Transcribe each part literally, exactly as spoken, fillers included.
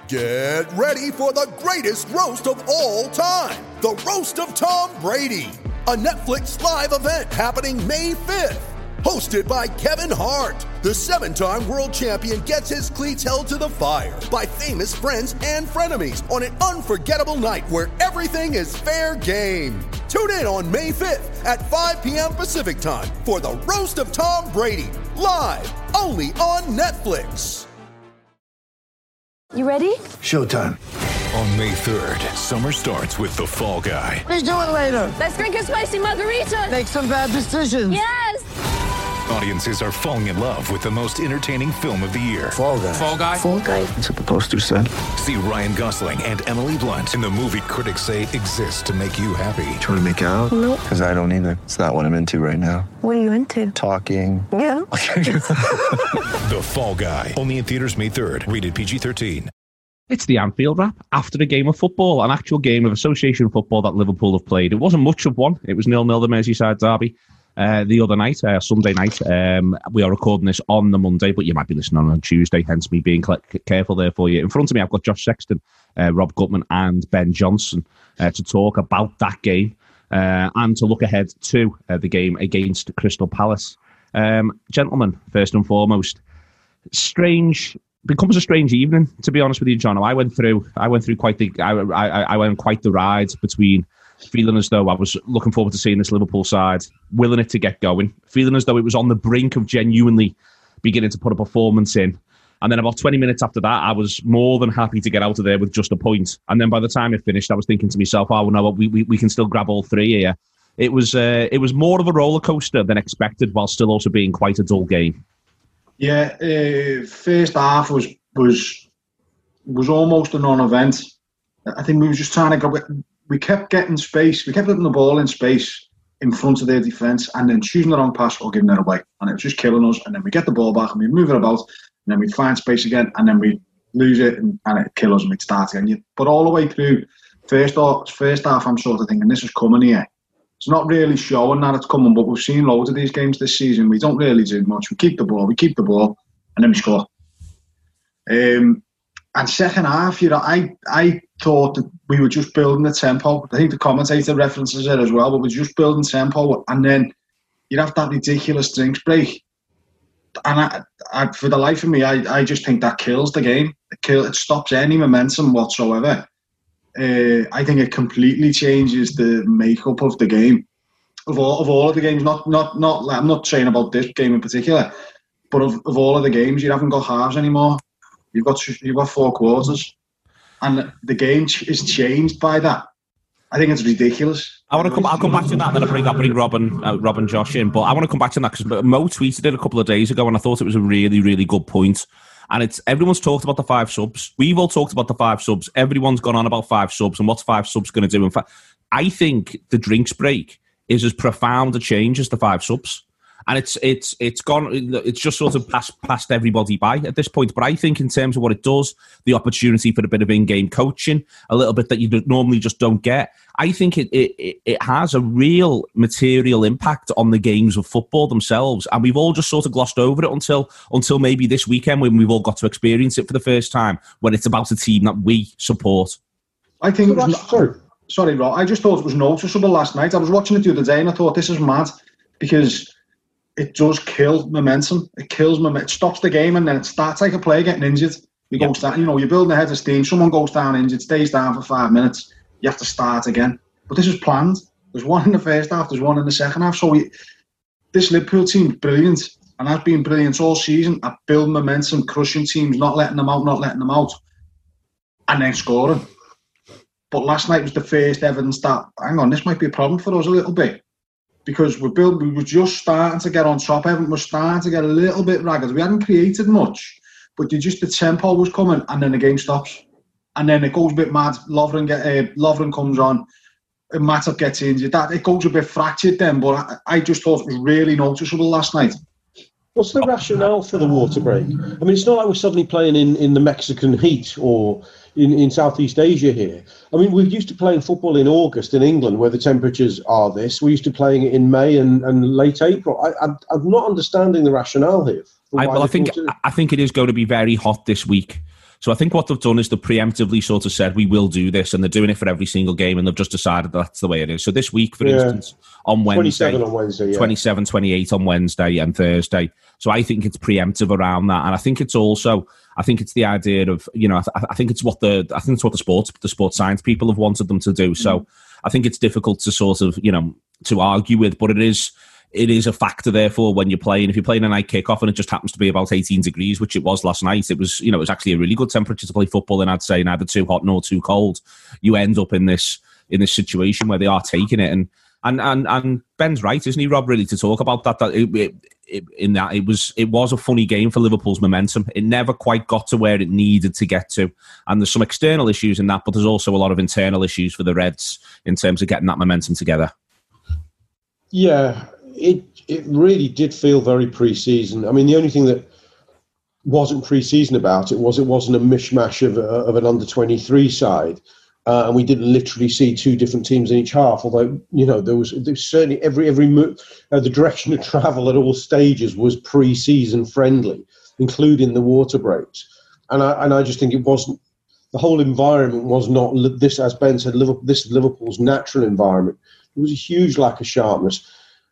Get ready for the greatest roast of all time, the Roast of Tom Brady, a Netflix live event happening May fifth. Hosted by Kevin Hart, the seven-time world champion gets his cleats held to the fire by famous friends and frenemies on an unforgettable night where everything is fair game. Tune in on May fifth at five p.m. Pacific time for the Roast of Tom Brady, live only on Netflix. You ready? Showtime. On May third, summer starts with The Fall Guy. Let's do it later. Let's drink a spicy margarita. Make some bad decisions. Yes! Audiences are falling in love with the most entertaining film of the year. Fall Guy. Fall Guy? Fall Guy. That's what the poster said. See Ryan Gosling and Emily Blunt in the movie critics say exists to make you happy. Trying to make it out? Nope. Because I don't either. It's not what I'm into right now. What are you into? Talking. Yeah. The Fall Guy. Only in theaters May third. Rated P G thirteen. It's the Anfield wrap after a game of football, an actual game of association football that Liverpool have played. It wasn't much of one. It was nil-nil, the Merseyside derby. Uh, the other night, uh, Sunday night, um, we are recording this on the Monday, but you might be listening on a Tuesday, hence me being cl- careful there for you. In front of me, I've got Josh Sexton, uh, Rob Gutman and Ben Johnson uh, to talk about that game uh, and to look ahead to uh, the game against Crystal Palace. Um, gentlemen, first and foremost, strange... becomes a strange evening, to be honest with you, John. I went through, I went through quite the, I, I, I went quite the ride between feeling as though I was looking forward to seeing this Liverpool side, willing it to get going, feeling as though it was on the brink of genuinely beginning to put a performance in, and then about twenty minutes after that, I was more than happy to get out of there with just a point. And then by the time it finished, I was thinking to myself, "Oh no, we we, we can still grab all three here." It was, uh, it was more of a roller coaster than expected, while still also being quite a dull game. Yeah, uh, first half was was was almost a non-event. I think we were just trying to go. We kept getting space. We kept putting the ball in space in front of their defence, and then choosing the wrong pass or giving it away, and it was just killing us. And then we get the ball back and we move it about, and then we find space again, and then we lose it, and, and it kills us, and we'd start again. But all the way through first half, first half, I'm sort of thinking this is coming here. It's not really showing that it's coming, but we've seen loads of these games this season. We don't really do much. We keep the ball, we keep the ball, and then we score. Um, and second half, you know, I I thought that we were just building the tempo. I think the commentator references it as well, but we're just building tempo, and then you'd have that ridiculous drinks break. And I, I, for the life of me, I, I just think that kills the game. It, kill, it stops any momentum whatsoever. Uh, I think it completely changes the makeup of the game, of all of all of the games. Not not not. I'm not saying about this game in particular, but of, of all of the games, you haven't got halves anymore. You've got you've got four quarters, and the game is changed by that. I think it's ridiculous. I want to come. I'll come back to that, and then I'll bring, I'll bring Rob and uh, Rob and Josh in. But I want to come back to that because Mo tweeted it a couple of days ago, and I thought it was a really, really good point. And it's everyone's talked about the five subs. We've all talked about the five subs. Everyone's gone on about five subs and what's five subs going to do. In fact, I think the drinks break is as profound a change as the five subs. And it's it's it's gone. It's just sort of passed past everybody by at this point. But I think in terms of what it does, the opportunity for a bit of in-game coaching, a little bit that you normally just don't get. I think it it it has a real material impact on the games of football themselves. And we've all just sort of glossed over it until until maybe this weekend when we've all got to experience it for the first time. When it's about a team that we support. I think. It was not, sorry, sorry, Rob. I just thought it was noticeable last night. I was watching it the other day and I thought this is mad because it does kill momentum. It kills momentum. It stops the game, and then it starts like a player getting injured. You yep. go down, you know, you're building ahead of steam. Someone goes down injured, stays down for five minutes. You have to start again. But this is planned. There's one in the first half. There's one in the second half. So we, this Liverpool team's brilliant, and has been brilliant all season at building momentum, crushing teams, not letting them out, not letting them out, and then scoring. But last night was the first evidence that, hang on, this might be a problem for us a little bit. Because we're build, we were just starting to get on top. Everyone was starting to get a little bit ragged. We hadn't created much, but you just the tempo was coming, and then the game stops, and then it goes a bit mad. Lovren get uh, Lovren comes on, and Matip gets injured. That it goes a bit fractured then. But I, I just thought it was really noticeable last night. What's the rationale for the water break? I mean, it's not like we're suddenly playing in, in the Mexican heat or in, in Southeast Asia here. I mean, we're used to playing football in August in England where the temperatures are this. We're used to playing it in May and, and late April. I, I'm, I'm not understanding the rationale here. I, well, I think I think it is going to be very hot this week. So I think what they've done is they've preemptively sort of said, we will do this, and they're doing it for every single game, and they've just decided that's the way it is. So this week, for yeah. instance, on Wednesday, twenty-seven on Wednesday, yeah. twenty-seven, twenty-eight on Wednesday and Thursday. So I think it's preemptive around that, and I think it's also, I think it's the idea of, you know, I, I think it's what the, I think it's what the sports, the sports science people have wanted them to do. So I think it's difficult to sort of, you know, to argue with, but it is, it is a factor. Therefore, when you're playing, if you're playing a night kickoff and it just happens to be about eighteen degrees, which it was last night, it was, you know, it was actually a really good temperature to play football. And I'd say neither too hot nor too cold. You end up in this in this situation where they are taking it, and and and and Ben's right, isn't he, Rob? Really, to talk about that, that it, it, it, in that it was it was a funny game for Liverpool's momentum. It never quite got to where it needed to get to, and there's some external issues in that, but there's also a lot of internal issues for the Reds in terms of getting that momentum together. Yeah, it it really did feel very pre-season. I mean, the only thing that wasn't pre-season about it was it wasn't a mishmash of, uh, of an under twenty-three side. Uh, and we didn't literally see two different teams in each half, although, you know, there was, there was certainly every every move, uh, the direction of travel at all stages was pre-season friendly, including the water breaks. And I and I just think it wasn't, the whole environment was not this, as Ben said, Liverpool, this is Liverpool's natural environment. There was a huge lack of sharpness.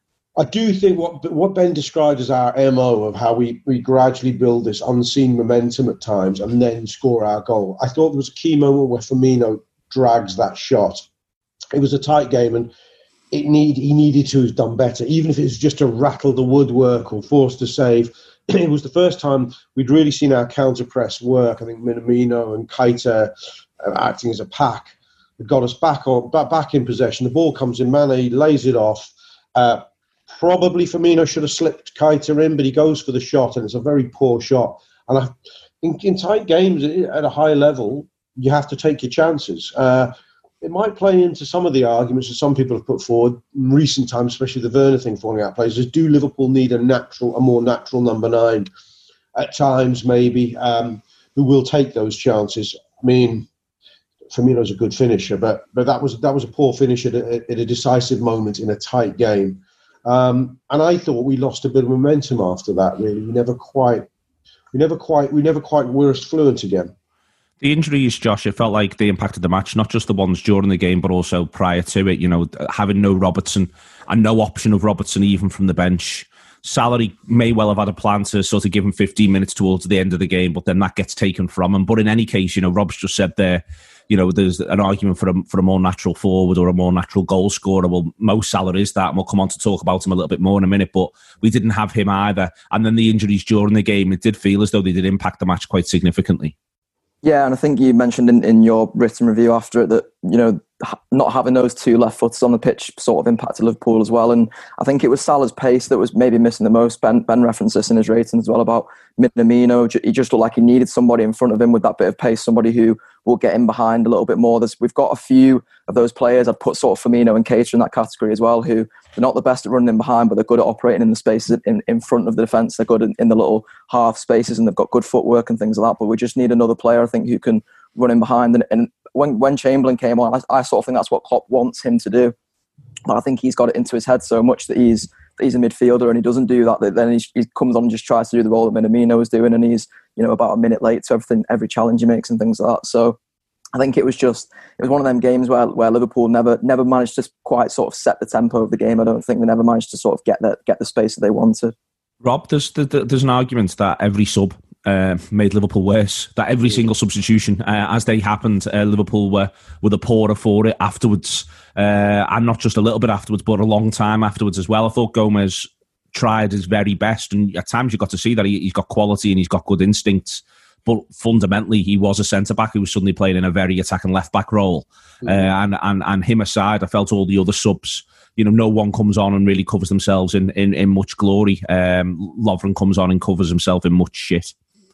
I do think what what Ben described as our M O of how we, we gradually build this unseen momentum at times and then score our goal. I thought there was a key moment where Firmino drags that shot. It was a tight game, and it need he needed to have done better, even if it was just to rattle the woodwork or force a save. It was the first time we'd really seen our counter press work. I think Minamino and Keita uh, acting as a pack had got us back on back, back in possession. The ball comes in, Mane lays it off. Uh, probably Firmino should have slipped Keita in, but he goes for the shot, and it's a very poor shot. And I, in, in tight games at a high level, you have to take your chances. Uh, it might play into some of the arguments that some people have put forward in recent times, especially the Werner thing falling out of place, is do Liverpool need a natural, a more natural number nine at times, maybe, um, who will take those chances? I mean, Firmino's a good finisher, but but that was that was a poor finish at a, at a decisive moment in a tight game. Um, and I thought we lost a bit of momentum after that. Really, we never quite, we never quite, we never quite were as fluent again. The injuries, Josh, it felt like they impacted the match, not just the ones during the game, but also prior to it. You know, having no Robertson and no option of Robertson even from the bench. Salah may well have had a plan to sort of give him fifteen minutes towards the end of the game, but then that gets taken from him. But in any case, you know, Rob's just said there, you know, there's an argument for a, for a more natural forward or a more natural goal scorer. Well, Mo Salah is that, and we'll come on to talk about him a little bit more in a minute, but we didn't have him either. And then the injuries during the game, it did feel as though they did impact the match quite significantly. Yeah, and I think you mentioned in, in your written review after it that, you know, not having those two left footers on the pitch sort of impacted Liverpool as well. And I think it was Salah's pace that was maybe missing the most. Ben, Ben referenced this in his ratings as well about Minamino. He just looked like he needed somebody in front of him with that bit of pace, somebody who will get in behind a little bit more. There's, we've got a few of those players. I'd put sort of Firmino and Keita in that category as well, who they're not the best at running in behind, but they're good at operating in the spaces in, in front of the defence. They're good in, in the little half spaces, and they've got good footwork and things like that. But we just need another player, I think, who can run in behind. And, and when, when Chamberlain came on, I, I sort of think that's what Klopp wants him to do. But I think he's got it into his head so much that he's that he's a midfielder and he doesn't do that. that then he, he comes on and just tries to do the role that Minamino is doing, and he's, you know, about a minute late to everything, every challenge he makes and things like that. So I think it was just it was one of them games where where Liverpool never never managed to quite sort of set the tempo of the game. I don't think they never managed to sort of get that get the space that they wanted. Rob, there's there's an argument that every sub Uh, made Liverpool worse. That every single substitution, uh, as they happened, uh, Liverpool were were the poorer for it afterwards, uh, and not just a little bit afterwards, but a long time afterwards as well. I thought Gomez tried his very best, and at times you got to see that he, he's got quality and he's got good instincts. But fundamentally, he was a centre back who was suddenly playing in a very attacking left back role, mm-hmm. uh, and and and him aside, I felt all the other subs. You know, no one comes on and really covers themselves in in, in much glory. Um, Lovren comes on and covers himself in much shit.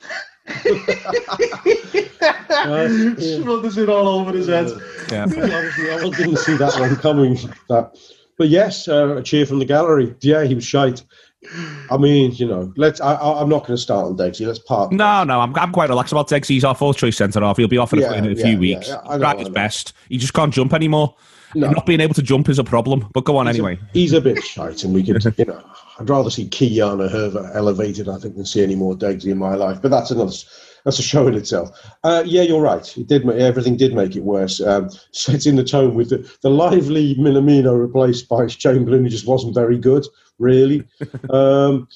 Smothers it all over his head. Yeah. I didn't see that one coming. That, but yes, uh, a cheer from the gallery. Yeah, he was shite. I mean, you know, let's. I, I'm not going to start on Degsy. Let's park. No, no, I'm, I'm quite relaxed about Degsy. He's our fourth choice centre half. He'll be off in yeah, a, in a yeah, few yeah, weeks. Yeah, yeah. Tried his best. He just can't jump anymore. No. Not being able to jump is a problem. But go on he's anyway. A, he's a bit shite, and we could, you know, I'd rather see Kylian Hervé elevated, I think, than see any more Degsy in my life. But that's another that's a show in itself. Uh, yeah, you're right. It did. Make, everything did make it worse. Um, setting the tone with the, the lively Minamino replaced by Chamberlain, who just wasn't very good, really. um,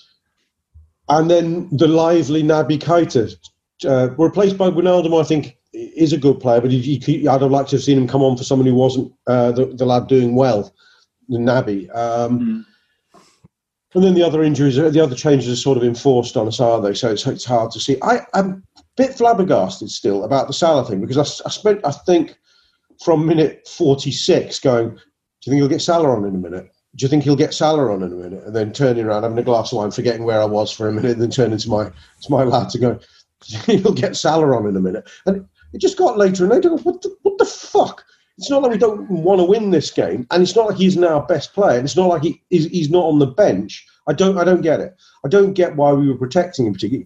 and then the lively Naby Keita, uh, replaced by Wijnaldum, I think, is a good player, but he, he, I'd have liked to have seen him come on for someone who wasn't uh, the, the lad doing well, Naby. Um, mm. And then the other injuries, the other changes are sort of enforced on us, aren't they? So it's, it's hard to see. I, I'm a bit flabbergasted still about the Salah thing, because I, I spent, I think, from minute forty-six going, do you think he'll get Salah on in a minute? Do you think he'll get Salah on in a minute? And then turning around, having a glass of wine, forgetting where I was for a minute, and then turning to my, to my lad to go, do you think he'll get Salah on in a minute? And it just got later and later. What the, what the fuck? It's not like we don't want to win this game, and it's not like he's now our best player, and it's not like he, he's, he's not on the bench. I don't I don't get it. I don't get why we were protecting him particularly.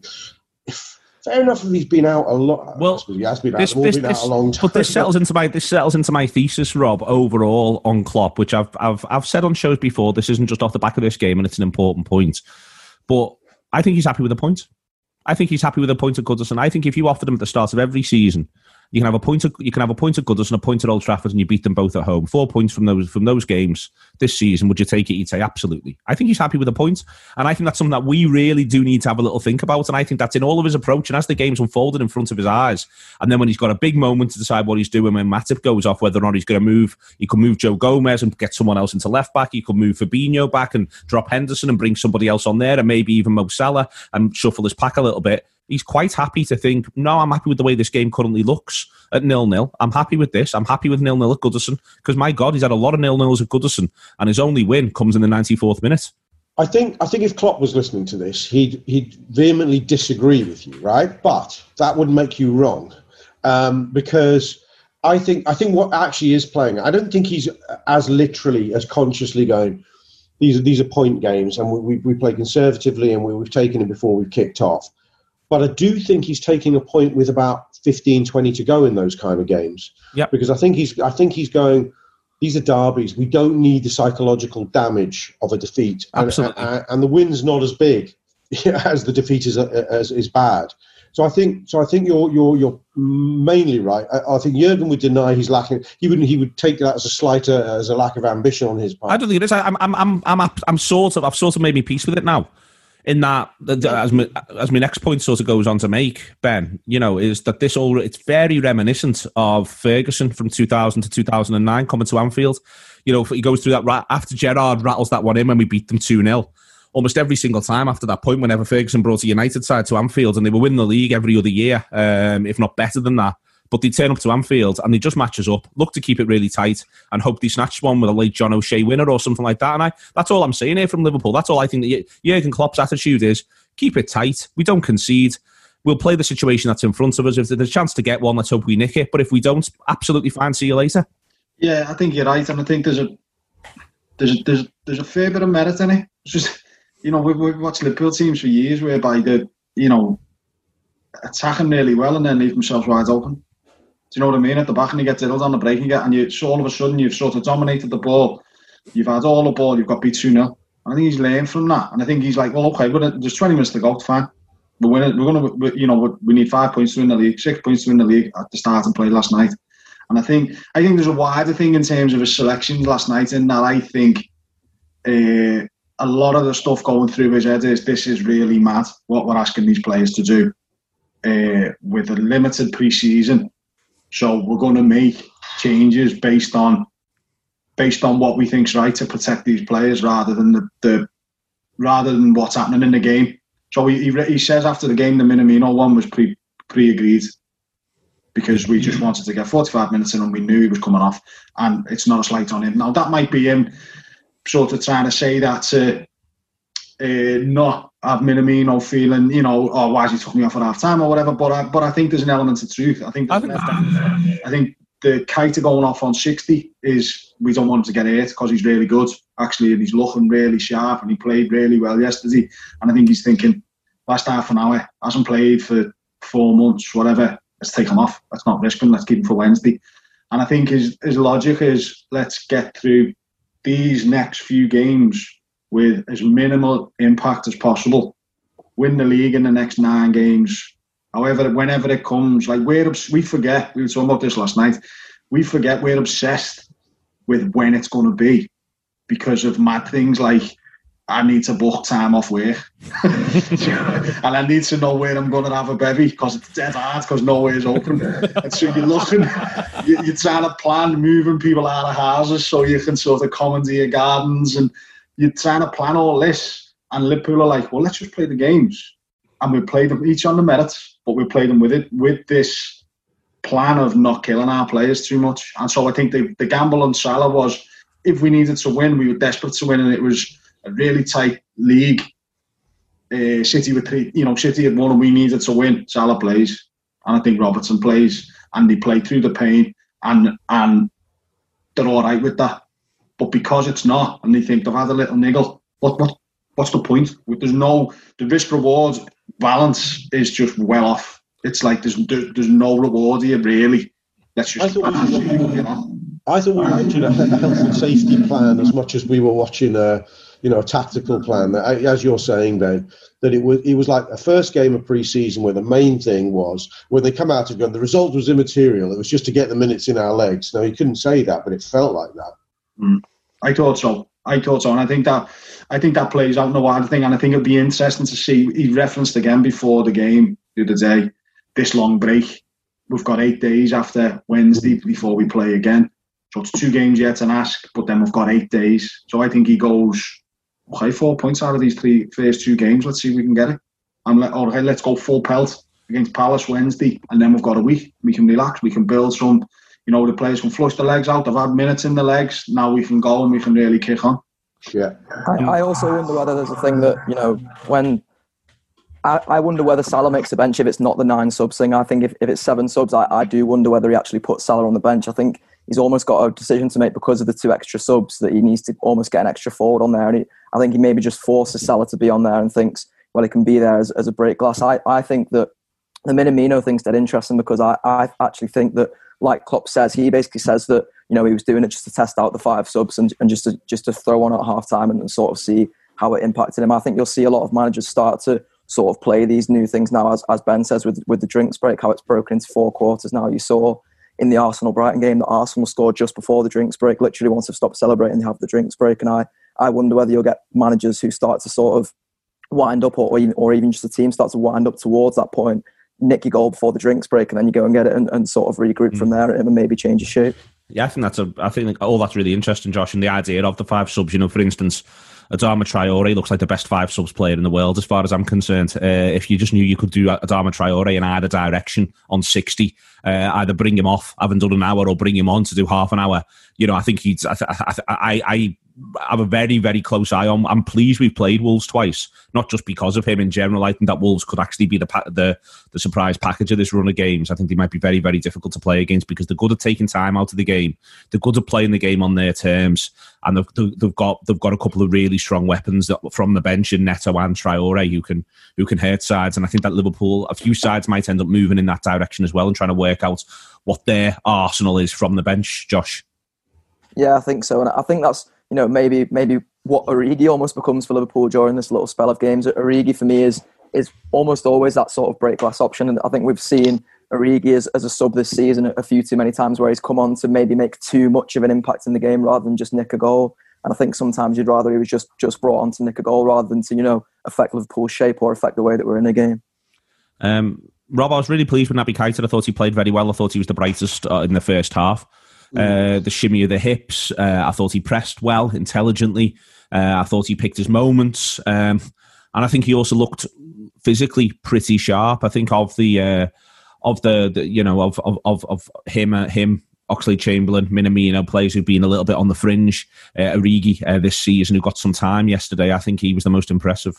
Fair enough if he's been out a lot. Well, he has been out, this, been this, out this, a long time. But this settles into my this settles into my thesis, Rob, overall on Klopp, which I've I've I've said on shows before. This isn't just off the back of this game, and it's an important point. But I think he's happy with the point. I think he's happy with a point of Goodison. I think if you offered him at the start of every season, you can have a point of you can have a point at Goodison, a point at Old Trafford, and you beat them both at home. Four points from those from those games this season. Would you take it? You'd say absolutely. I think he's happy with a point, and I think that's something that we really do need to have a little think about. And I think that's in all of his approach. And as the game's unfolded in front of his eyes, and then when he's got a big moment to decide what he's doing, when Matip goes off, whether or not he's going to move, he could move Joe Gomez and get someone else into left back. He could move Fabinho back and drop Henderson and bring somebody else on there, and maybe even Mo Salah and shuffle his pack a little bit. He's quite happy to think, no, I'm happy with the way this game currently looks at nil-nil. I'm happy with this. I'm happy with nil-nil at Goodison because, my God, he's had a lot of nil-nils at Goodison, and his only win comes in the ninety-fourth minute. I think I think if Klopp was listening to this, he'd he'd vehemently disagree with you, right? But that wouldn't make you wrong, um, because I think I think what actually is playing, I don't think he's as literally, as consciously going, these are, these are point games, and we, we play conservatively, and we, we've taken it before we've kicked off. But I do think he's taking a point with about fifteen, twenty to go in those kind of games. Yeah. Because I think he's I think he's going, these are derbies. We don't need the psychological damage of a defeat. And, Absolutely. And, and the win's not as big as the defeat is, as is bad. So I think so I think you're you're you're mainly right. I, I think Jurgen would deny he's lacking. He would he would take that as a slight uh, as a lack of ambition on his part. I don't think it is. I'm I'm I'm I'm I'm sort of I've sort of made me peace with it now. In that, as my, as my next point sort of goes on to make, Ben, you know, is that this all, it's very reminiscent of Ferguson from two thousand to two thousand nine coming to Anfield. You know, he goes through that, after Gerrard rattles that one in when we beat them two nil. Almost every single time after that point, whenever Ferguson brought a United side to Anfield, and they were winning the league every other year, um, if not better than that. But they turn up to Anfield and they just match us up, look to keep it really tight, and hope they snatch one with a late John O'Shea winner or something like that. And I, that's all I'm saying here from Liverpool. That's all I think that Jurgen Klopp's attitude is: keep it tight. We don't concede. We'll play the situation that's in front of us. If there's a chance to get one, let's hope we nick it. But if we don't, absolutely fine. See you later. Yeah, I think you're right, and I think there's a there's a, there's there's a fair bit of merit in it. It's just, you know, we've, we've watched Liverpool teams for years whereby they're, you know, attacking really well and then leave themselves wide open. Do you know what I mean? At the back, and you get diddled on the break, and, you get, and you, so all of a sudden you've sort of dominated the ball. You've had all the ball, you've got beat two nil. I think he's learned from that, and I think he's like, well, okay, we're gonna, there's twenty minutes to go, fine. We're winning. We're going to, you know, we need five points to win the league, six points to win the league at the start and play last night. And I think, I think there's a wider thing in terms of his selections last night, in that I think uh, a lot of the stuff going through his head is, this is really mad what we're asking these players to do uh, with a limited pre-season. So we're going to make changes based on based on what we think's right to protect these players, rather than the, the rather than what's happening in the game. So he, he he says after the game the Minamino one was pre pre agreed because we just wanted to get forty-five minutes in and we knew he was coming off, and it's not a slight on him. Now that might be him sort of trying to say that to uh, not have Minamino feeling, you know, oh, why has he took me off at half time or whatever. But I, but I think there's an element of truth. I think I think, I think the Keita going off on sixty is, we don't want him to get hurt because he's really good actually, and he's looking really sharp, and he played really well yesterday. And I think he's thinking, last half an hour, hasn't played for four months, whatever, let's take him off. Let's not risk him. Let's keep him for Wednesday. And I think his his logic is, let's get through these next few games with as minimal impact as possible. Win the league in the next nine games, However, whenever it comes, like we're we forget. We were talking about this last night. We forget we're obsessed with when it's going to be because of mad things like I need to book time off work and I need to know where I'm going to have a bevy because it's dead hard because nowhere's open. And so you're looking, you're trying to plan moving people out of houses so you can sort of come into your gardens and you're trying to plan all this. And Liverpool are like, well, let's just play the games. And we play them each on the merits, but we play them with it, with this plan of not killing our players too much. And so I think the, the gamble on Salah was, if we needed to win, we were desperate to win and it was a really tight league. Uh, City with three, you know, City had won and we needed to win. Salah plays, and I think Robertson plays, and they play through the pain, and and they're all right with that. But because it's not, and they think they've had a little niggle, what what what's the point? There's no the risk reward balance is just well off. It's like there's there's, there's no reward here really. Let's just. I thought, we were, you know. I thought we were watching a, a health and safety plan as much as we were watching a. You know, a tactical plan. As you're saying, Ben, that it was it was like a first game of pre-season where the main thing was when they come out of gun, the result was immaterial. It was just to get the minutes in our legs. Now, you couldn't say that, but it felt like that. Mm. I thought so. I thought so, and I think that I think that plays out in the wider thing. And I think it'd be interesting to see. He referenced again before the game the other day this long break. We've got eight days after Wednesday before we play again, so it's two games yet to ask. But then we've got eight days. So I think he goes. Okay, four points out of these three first two games. Let's see if we can get it. And let, okay, let's go full pelt against Palace Wednesday, and then we've got a week. We can relax. We can build some. You know, the players can flush the legs out. They've had minutes in the legs. Now we can go and we can really kick on. Yeah. I, I also wonder whether there's a thing that, you know, when I, I wonder whether Salah makes the bench if it's not the nine subs thing. I think if, if it's seven subs, I, I do wonder whether he actually puts Salah on the bench. I think he's almost got a decision to make because of the two extra subs that he needs to almost get an extra forward on there. And he, I think he maybe just forces Salah to be on there and thinks, well, he can be there as, as a break glass. I, I think that the Minamino thing's dead interesting because I, I actually think that, like Klopp says, he basically says that, you know, he was doing it just to test out the five subs and, and just to just to throw one at half time and, and sort of see how it impacted him. I think you'll see a lot of managers start to sort of play these new things now, as, as Ben says, with, with the drinks break, how it's broken into four quarters now. You saw in the Arsenal-Brighton game that Arsenal scored just before the drinks break. Literally, once they've stopped celebrating, they have the drinks break. And I, I wonder whether you'll get managers who start to sort of wind up, or, or, even, or even just the team starts to wind up towards that point, nick your goal before the drinks break, and then you go and get it and, and sort of regroup mm. from there and maybe change your shape. Yeah, I think that's a. I think all that's really interesting, Josh, and the idea of the five subs. You know, for instance, Adama Traore looks like the best five subs player in the world, as far as I'm concerned. Uh, if you just knew you could do Adama Traore in either direction on sixty, uh, either bring him off, having done an hour, or bring him on to do half an hour. You know, I think he's. I, I, I, I have a very, very close eye on. I'm pleased we've played Wolves twice, not just because of him in general. I think that Wolves could actually be the the the surprise package of this run of games. I think they might be very, very difficult to play against because they're good at taking time out of the game. They're good at playing the game on their terms, and they've, they've got they've got a couple of really strong weapons that, from the bench in Neto and Traore who can who can hurt sides. And I think that Liverpool, a few sides might end up moving in that direction as well and trying to work out what their arsenal is from the bench. Josh, yeah, I think so, and I think that's. You know, maybe maybe what Origi almost becomes for Liverpool during this little spell of games. Origi for me is is almost always that sort of break glass option, and I think we've seen Origi as, as a sub this season a few too many times where he's come on to maybe make too much of an impact in the game rather than just nick a goal. And I think sometimes you'd rather he was just just brought on to nick a goal rather than to, you know, affect Liverpool's shape or affect the way that we're in the game. Um, Rob, I was really pleased with Naby Keita. I thought he played very well. I thought he was the brightest uh, in the first half. Uh, the shimmy of the hips. Uh, I thought he pressed well, intelligently. Uh, I thought he picked his moments. Um, and I think he also looked physically pretty sharp. I think of the, uh, of the, the, you know, of, of, of, of him, uh, him, Oxlade-Chamberlain, Minamino, players who've been a little bit on the fringe. Uh, Origi uh, this season, who got some time yesterday. I think he was the most impressive.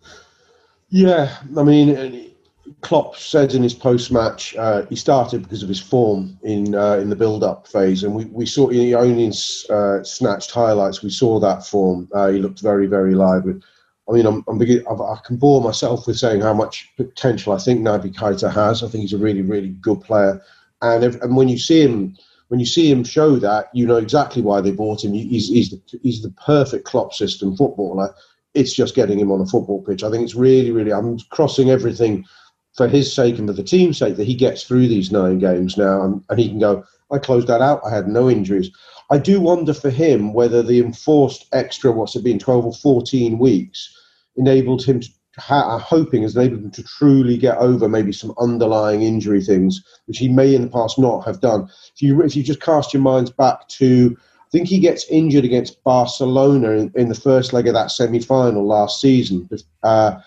Yeah, I mean, Klopp said in his post-match uh, he started because of his form in uh, in the build-up phase, and we, we saw he only uh, snatched highlights. We saw that form. Uh, he looked very, very lively. I mean, I'm, I'm begin- I can bore myself with saying how much potential I think Naby Keita has. I think he's a really, really good player, and if, and when you see him, when you see him show that, you know exactly why they bought him. He's he's the, he's the perfect Klopp system footballer. It's just getting him on a football pitch. I think it's really, really. I'm crossing everything for his sake and for the team's sake, that he gets through these nine games now, and, and he can go, I closed that out, I had no injuries. I do wonder for him whether the enforced extra, what's it been, twelve or fourteen weeks, enabled him to, ha- hoping has enabled him to truly get over maybe some underlying injury things, which he may in the past not have done. If you, if you just cast your minds back to, I think he gets injured against Barcelona in, in the first leg of that semi-final last season, uh,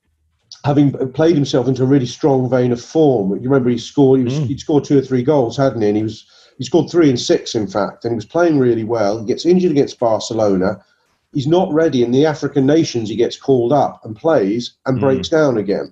having played himself into a really strong vein of form. You remember he scored, he was, mm. he'd scored two or three goals, hadn't he? And he was he scored three and six, in fact, and he was playing really well. He gets injured against Barcelona. He's not ready. In the African nations, he gets called up and plays and mm. breaks down again.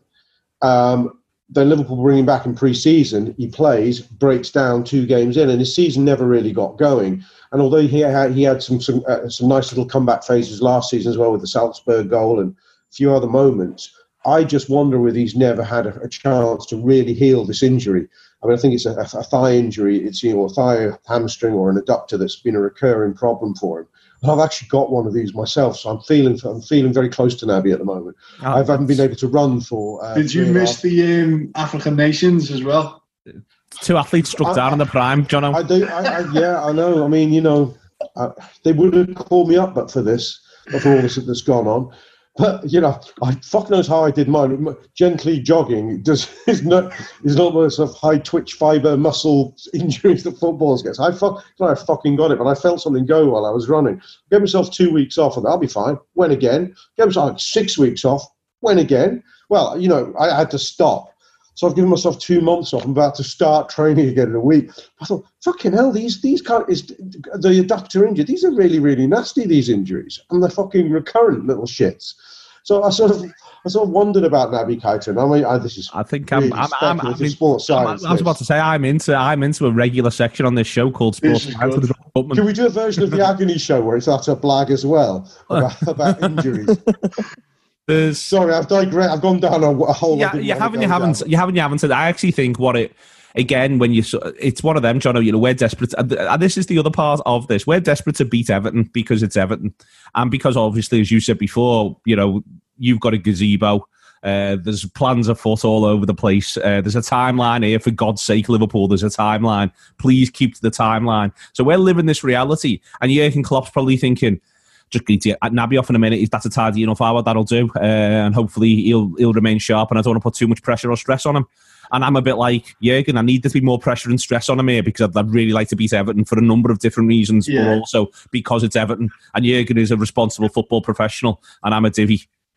Um, then Liverpool bring him back in pre-season. He plays, breaks down two games in, and his season never really got going. And although he had he had some some, uh, some nice little comeback phases last season as well with the Salzburg goal and a few other moments, I just wonder whether he's never had a, a chance to really heal this injury. I mean, I think it's a, a thigh injury. It's, you know, a thigh hamstring or an adductor that's been a recurring problem for him. And I've actually got one of these myself, so I'm feeling I'm feeling very close to Naby at the moment. Oh, I haven't been able to run for. Uh, Did you miss the um, African nations as well? Two athletes struck I, down I, in the prime, John. I do. I, I, yeah, I know. I mean, you know, uh, they would have called me up, but for this, but for all this that's gone on. But, you know, I fuck knows how I did mine. Gently jogging does is not is not the sort of high twitch fibre muscle injuries that footballers get. I fuck, I fucking got it, but I felt something go while I was running. Gave myself two weeks off, and I'll be fine. Went again. Gave myself like six weeks off. Went again. Well, you know, I had to stop. So I've given myself two months off. I'm about to start training again in a week. I thought, fucking hell, these these can't, is the adductor injured. These are really, really nasty, these injuries. And they're fucking recurrent little shits. So I sort of I sort of wondered about Naby Keita. And I mean, I, this is I think I'm, really I'm, I'm, I'm, I'm sports science. I was about to say I'm into I'm into a regular section on this show called Sports Science. Can we do a version of the Agony Show where it's utter blag as well about, about injuries? There's, Sorry, I've digressed. I've gone down a, a whole. Yeah, you haven't, you haven't, down. you haven't, you haven't said. I actually think what it again when you. It's one of them, John. You know, we're desperate, and this is the other part of this. We're desperate to beat Everton because it's Everton, and because obviously, as you said before, you know, you've got a gazebo. Uh, there's plans afoot all over the place. Uh, there's a timeline here. For God's sake, Liverpool, there's a timeline. Please keep to the timeline. So we're living this reality, and Jurgen Klopp's probably thinking, just going to get Naby off in a minute. If that's a tidy enough hour, that'll do. Uh, and hopefully he'll he'll remain sharp, and I don't want to put too much pressure or stress on him. And I'm a bit like, Jurgen, I need there to be more pressure and stress on him here because I'd, I'd really like to beat Everton for a number of different reasons, yeah. but also because it's Everton. And Jurgen is a responsible football professional, and I'm a divvy.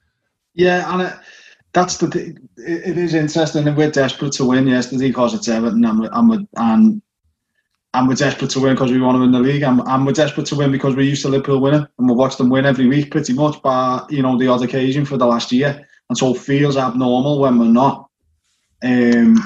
Yeah, and it, that's the th- it, it is interesting. And we're desperate to win yesterday because it's Everton, and, and, and And we're desperate to win because we want to win the league. And, and we're desperate to win because we're used to Liverpool winning. And we watch them win every week pretty much, bar, you know, the odd occasion for the last year. And so it feels abnormal when we're not. Um,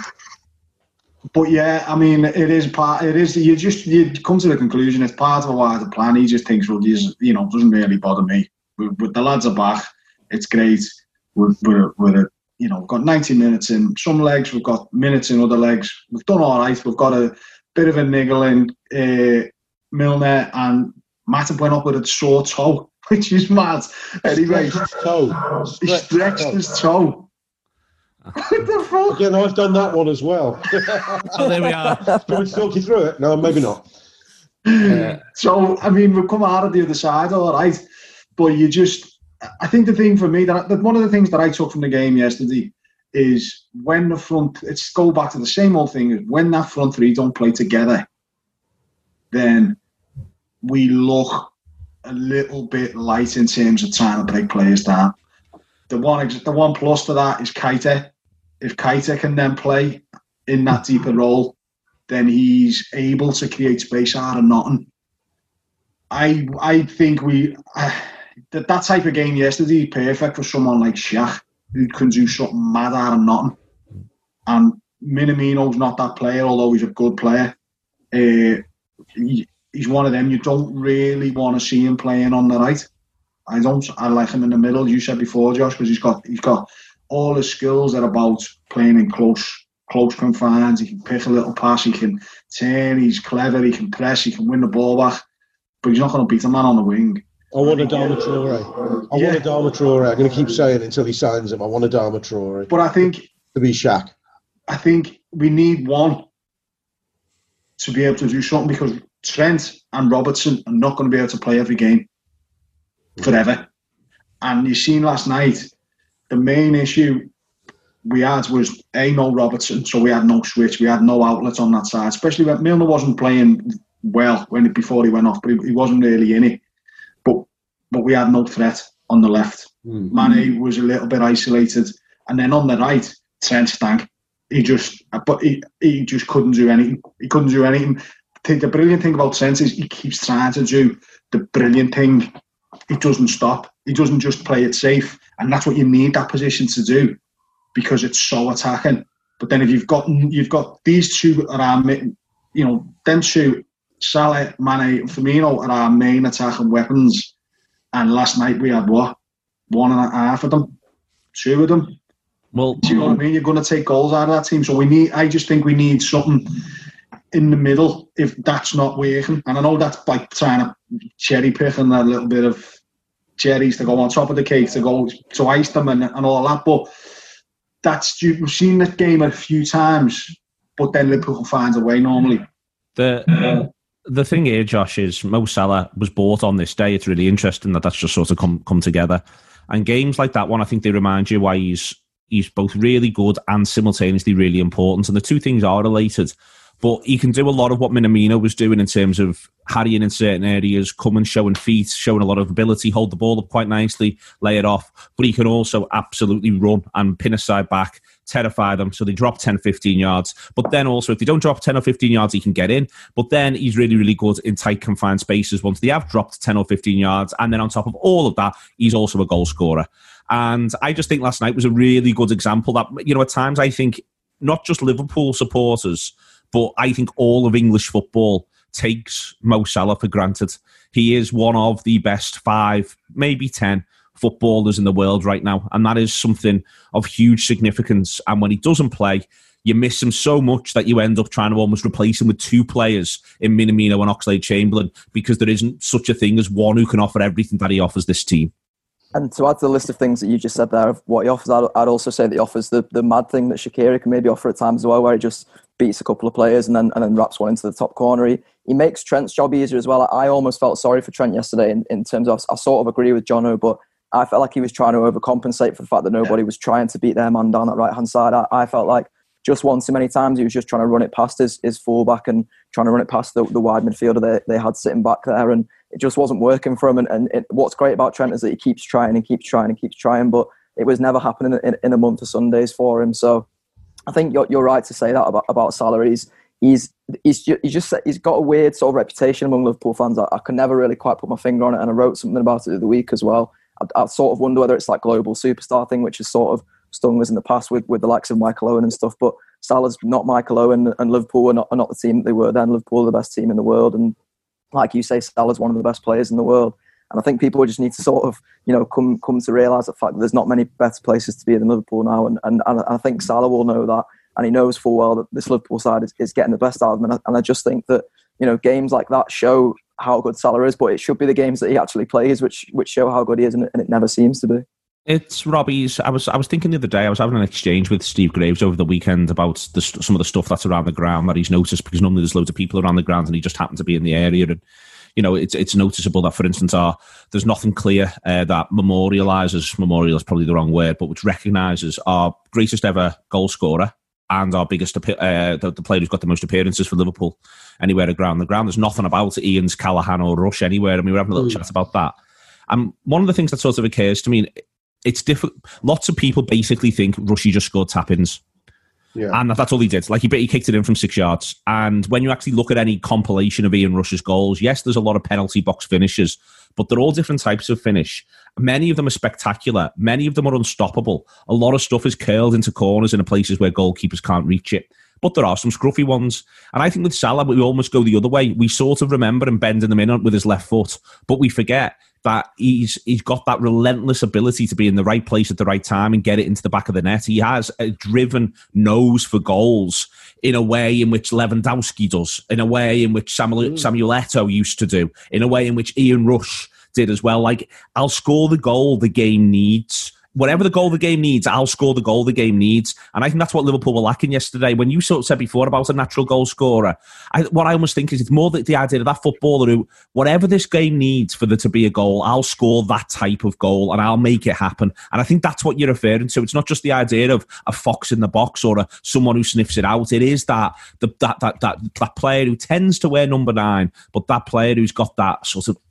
but yeah, I mean, it is part, it is, you just, you come to the conclusion, it's part of a wider plan. He just thinks, well, these, you know, doesn't really bother me. We, we, the lads are back. It's great. We're, we're, we're, you know, we've got ninety minutes in some legs. We've got minutes in other legs. We've done all right. We've got a bit of a niggle in uh, Milner, and Matip went up with a sore toe, which is mad. Anyway, stretched his toe. Stretched he stretched toe. his toe. What the fuck? Again, I've done that one as well. Oh, there we are. Can we talk you through it? No, maybe not. Uh, so, I mean, we've come out of the other side, all right. But you just, I think the thing for me, that, that one of the things that I took from the game yesterday is when the front, it's go back to the same old thing, is when that front three don't play together, then we look a little bit light in terms of trying to break players down. The one, the one plus for that is Keita. If Keita can then play in that deeper role, then he's able to create space out of nothing. I I think we uh, that that type of game yesterday perfect for someone like Shaq, who can do something mad out of nothing. And Minamino's not that player, although he's a good player. Uh, he, he's one of them you don't really want to see him playing on the right. I don't. I like him in the middle. You said before, Josh, because he's got he's got all his skills are about playing in close close confines. He can pick a little pass. He can turn. He's clever. He can press. He can win the ball back. But he's not going to beat a man on the wing. I want a Adama Traore. I yeah. want a Adama Traore. I'm going to keep saying it until he signs him. I want a Adama Traore. But I think the to be Shaq? I think we need one to be able to do something, because Trent and Robertson are not going to be able to play every game forever. And you seen last night, the main issue we had was A, no Robertson, so we had no switch, we had no outlets on that side, especially when Milner wasn't playing well when before he went off, but he, he wasn't really in it. But but we had no threat on the left. Mm. Mane was a little bit isolated, and then on the right, Trent stank. He just, but he, he just couldn't do anything. He couldn't do anything. The, the brilliant thing about Trent is he keeps trying to do the brilliant thing. He doesn't stop. He doesn't just play it safe, and that's what you need that position to do, because it's so attacking. But then if you've got you've got these two around, you know, them two, Salah, Mane, and Firmino are our main attacking weapons. And last night we had what, one and a half of them, two of them. Well, do you know what I mean? You're going to take goals out of that team, so we need. I just think we need something in the middle if that's not working. And I know that's like trying to cherry pick and a little bit of cherries to go on top of the cake to go to ice them and, and all that, but. That's we've seen that game a few times, but then Liverpool finds a way normally. The uh, the thing here, Josh, is Mo Salah was bought on this day. It's really interesting that that's just sort of come come together. And games like that one, I think they remind you why he's he's both really good and simultaneously really important. And the two things are related. But he can do a lot of what Minamino was doing in terms of harrying in certain areas, coming, showing feet, showing a lot of ability, hold the ball up quite nicely, lay it off. But he can also absolutely run and pin a side back, terrify them. So they drop ten, fifteen yards. But then also, if they don't drop ten or fifteen yards, he can get in. But then he's really, really good in tight, confined spaces once they have dropped ten or fifteen yards. And then on top of all of that, he's also a goal scorer. And I just think last night was a really good example that, you know, at times I think not just Liverpool supporters, but I think all of English football takes Mo Salah for granted. He is one of the best five, maybe ten footballers in the world right now. And that is something of huge significance. And when he doesn't play, you miss him so much that you end up trying to almost replace him with two players in Minamino and Oxlade-Chamberlain, because there isn't such a thing as one who can offer everything that he offers this team. And to add to the list of things that you just said there of what he offers, I'd, I'd also say that he offers the, the mad thing that Shaqiri can maybe offer at times as well, where he just beats a couple of players and then and then wraps one into the top corner. He, he makes Trent's job easier as well. I almost felt sorry for Trent yesterday in, in terms of, I sort of agree with Jono, but I felt like he was trying to overcompensate for the fact that nobody was trying to beat their man down that right-hand side. I, I felt like just one too many times he was just trying to run it past his, his fullback and trying to run it past the, the wide midfielder they, they had sitting back there, and it just wasn't working for him. And, and it, what's great about Trent is that he keeps trying and keeps trying and keeps trying, but it was never happening in, in a month of Sundays for him. So I think you're, you're right to say that about, about Salah. He's, he's, he's, he's just he's got a weird sort of reputation among Liverpool fans. I, I can never really quite put my finger on it, and I wrote something about it the other week as well. I, I sort of wonder whether it's like global superstar thing, which has sort of stung us in the past with, with the likes of Michael Owen and stuff, but Salah's not Michael Owen, and Liverpool are not, are not the team that they were then. Liverpool are the best team in the world, and like you say, Salah's one of the best players in the world. And I think people just need to sort of, you know, come come to realise the fact that there's not many better places to be than Liverpool now, and, and, and I think Salah will know that, and he knows full well that this Liverpool side is, is getting the best out of him. And I, and I just think that, you know, games like that show how good Salah is, but it should be the games that he actually plays which which show how good he is, and it, and it never seems to be. It's Robbie's. I was I was thinking the other day, I was having an exchange with Steve Graves over the weekend about the, some of the stuff that's around the ground that he's noticed, because normally there's loads of people around the ground and he just happened to be in the area. And, you know, it's it's noticeable that, for instance, our, there's nothing clear uh, that memorialises, memorial is probably the wrong word, but which recognises our greatest ever goal scorer and our biggest, uh, the, the player who's got the most appearances for Liverpool anywhere around the ground. There's nothing about Ian's, Callaghan or Rush anywhere, and we were having a little mm. chat about that. And one of the things that sort of occurs to me, it's different. Lots of people basically think Rushy just scored tap-ins. Yeah. And that's all he did. Like, he, he kicked it in from six yards. And when you actually look at any compilation of Ian Rush's goals, yes, there's a lot of penalty box finishes, but they're all different types of finish. Many of them are spectacular. Many of them are unstoppable. A lot of stuff is curled into corners in places where goalkeepers can't reach it. But there are some scruffy ones. And I think with Salah, we almost go the other way. We sort of remember him bending them in with his left foot, but we forget that he's he's got that relentless ability to be in the right place at the right time and get it into the back of the net. He has a driven nose for goals in a way in which Lewandowski does, in a way in which Samuel, mm. Samuel Eto'o used to do, in a way in which Ian Rush did as well. Like, I'll score the goal the game needs whatever the goal the game needs, I'll score the goal the game needs. And I think that's what Liverpool were lacking yesterday. When you sort of said before about a natural goal scorer, I, what I almost think is it's more the, the idea of that footballer who, whatever this game needs for there to be a goal, I'll score that type of goal and I'll make it happen. And I think that's what you're referring to. It's not just the idea of a fox in the box or a, someone who sniffs it out. It is that, the, that, that, that, that player who tends to wear number nine, but that player who's got that sort of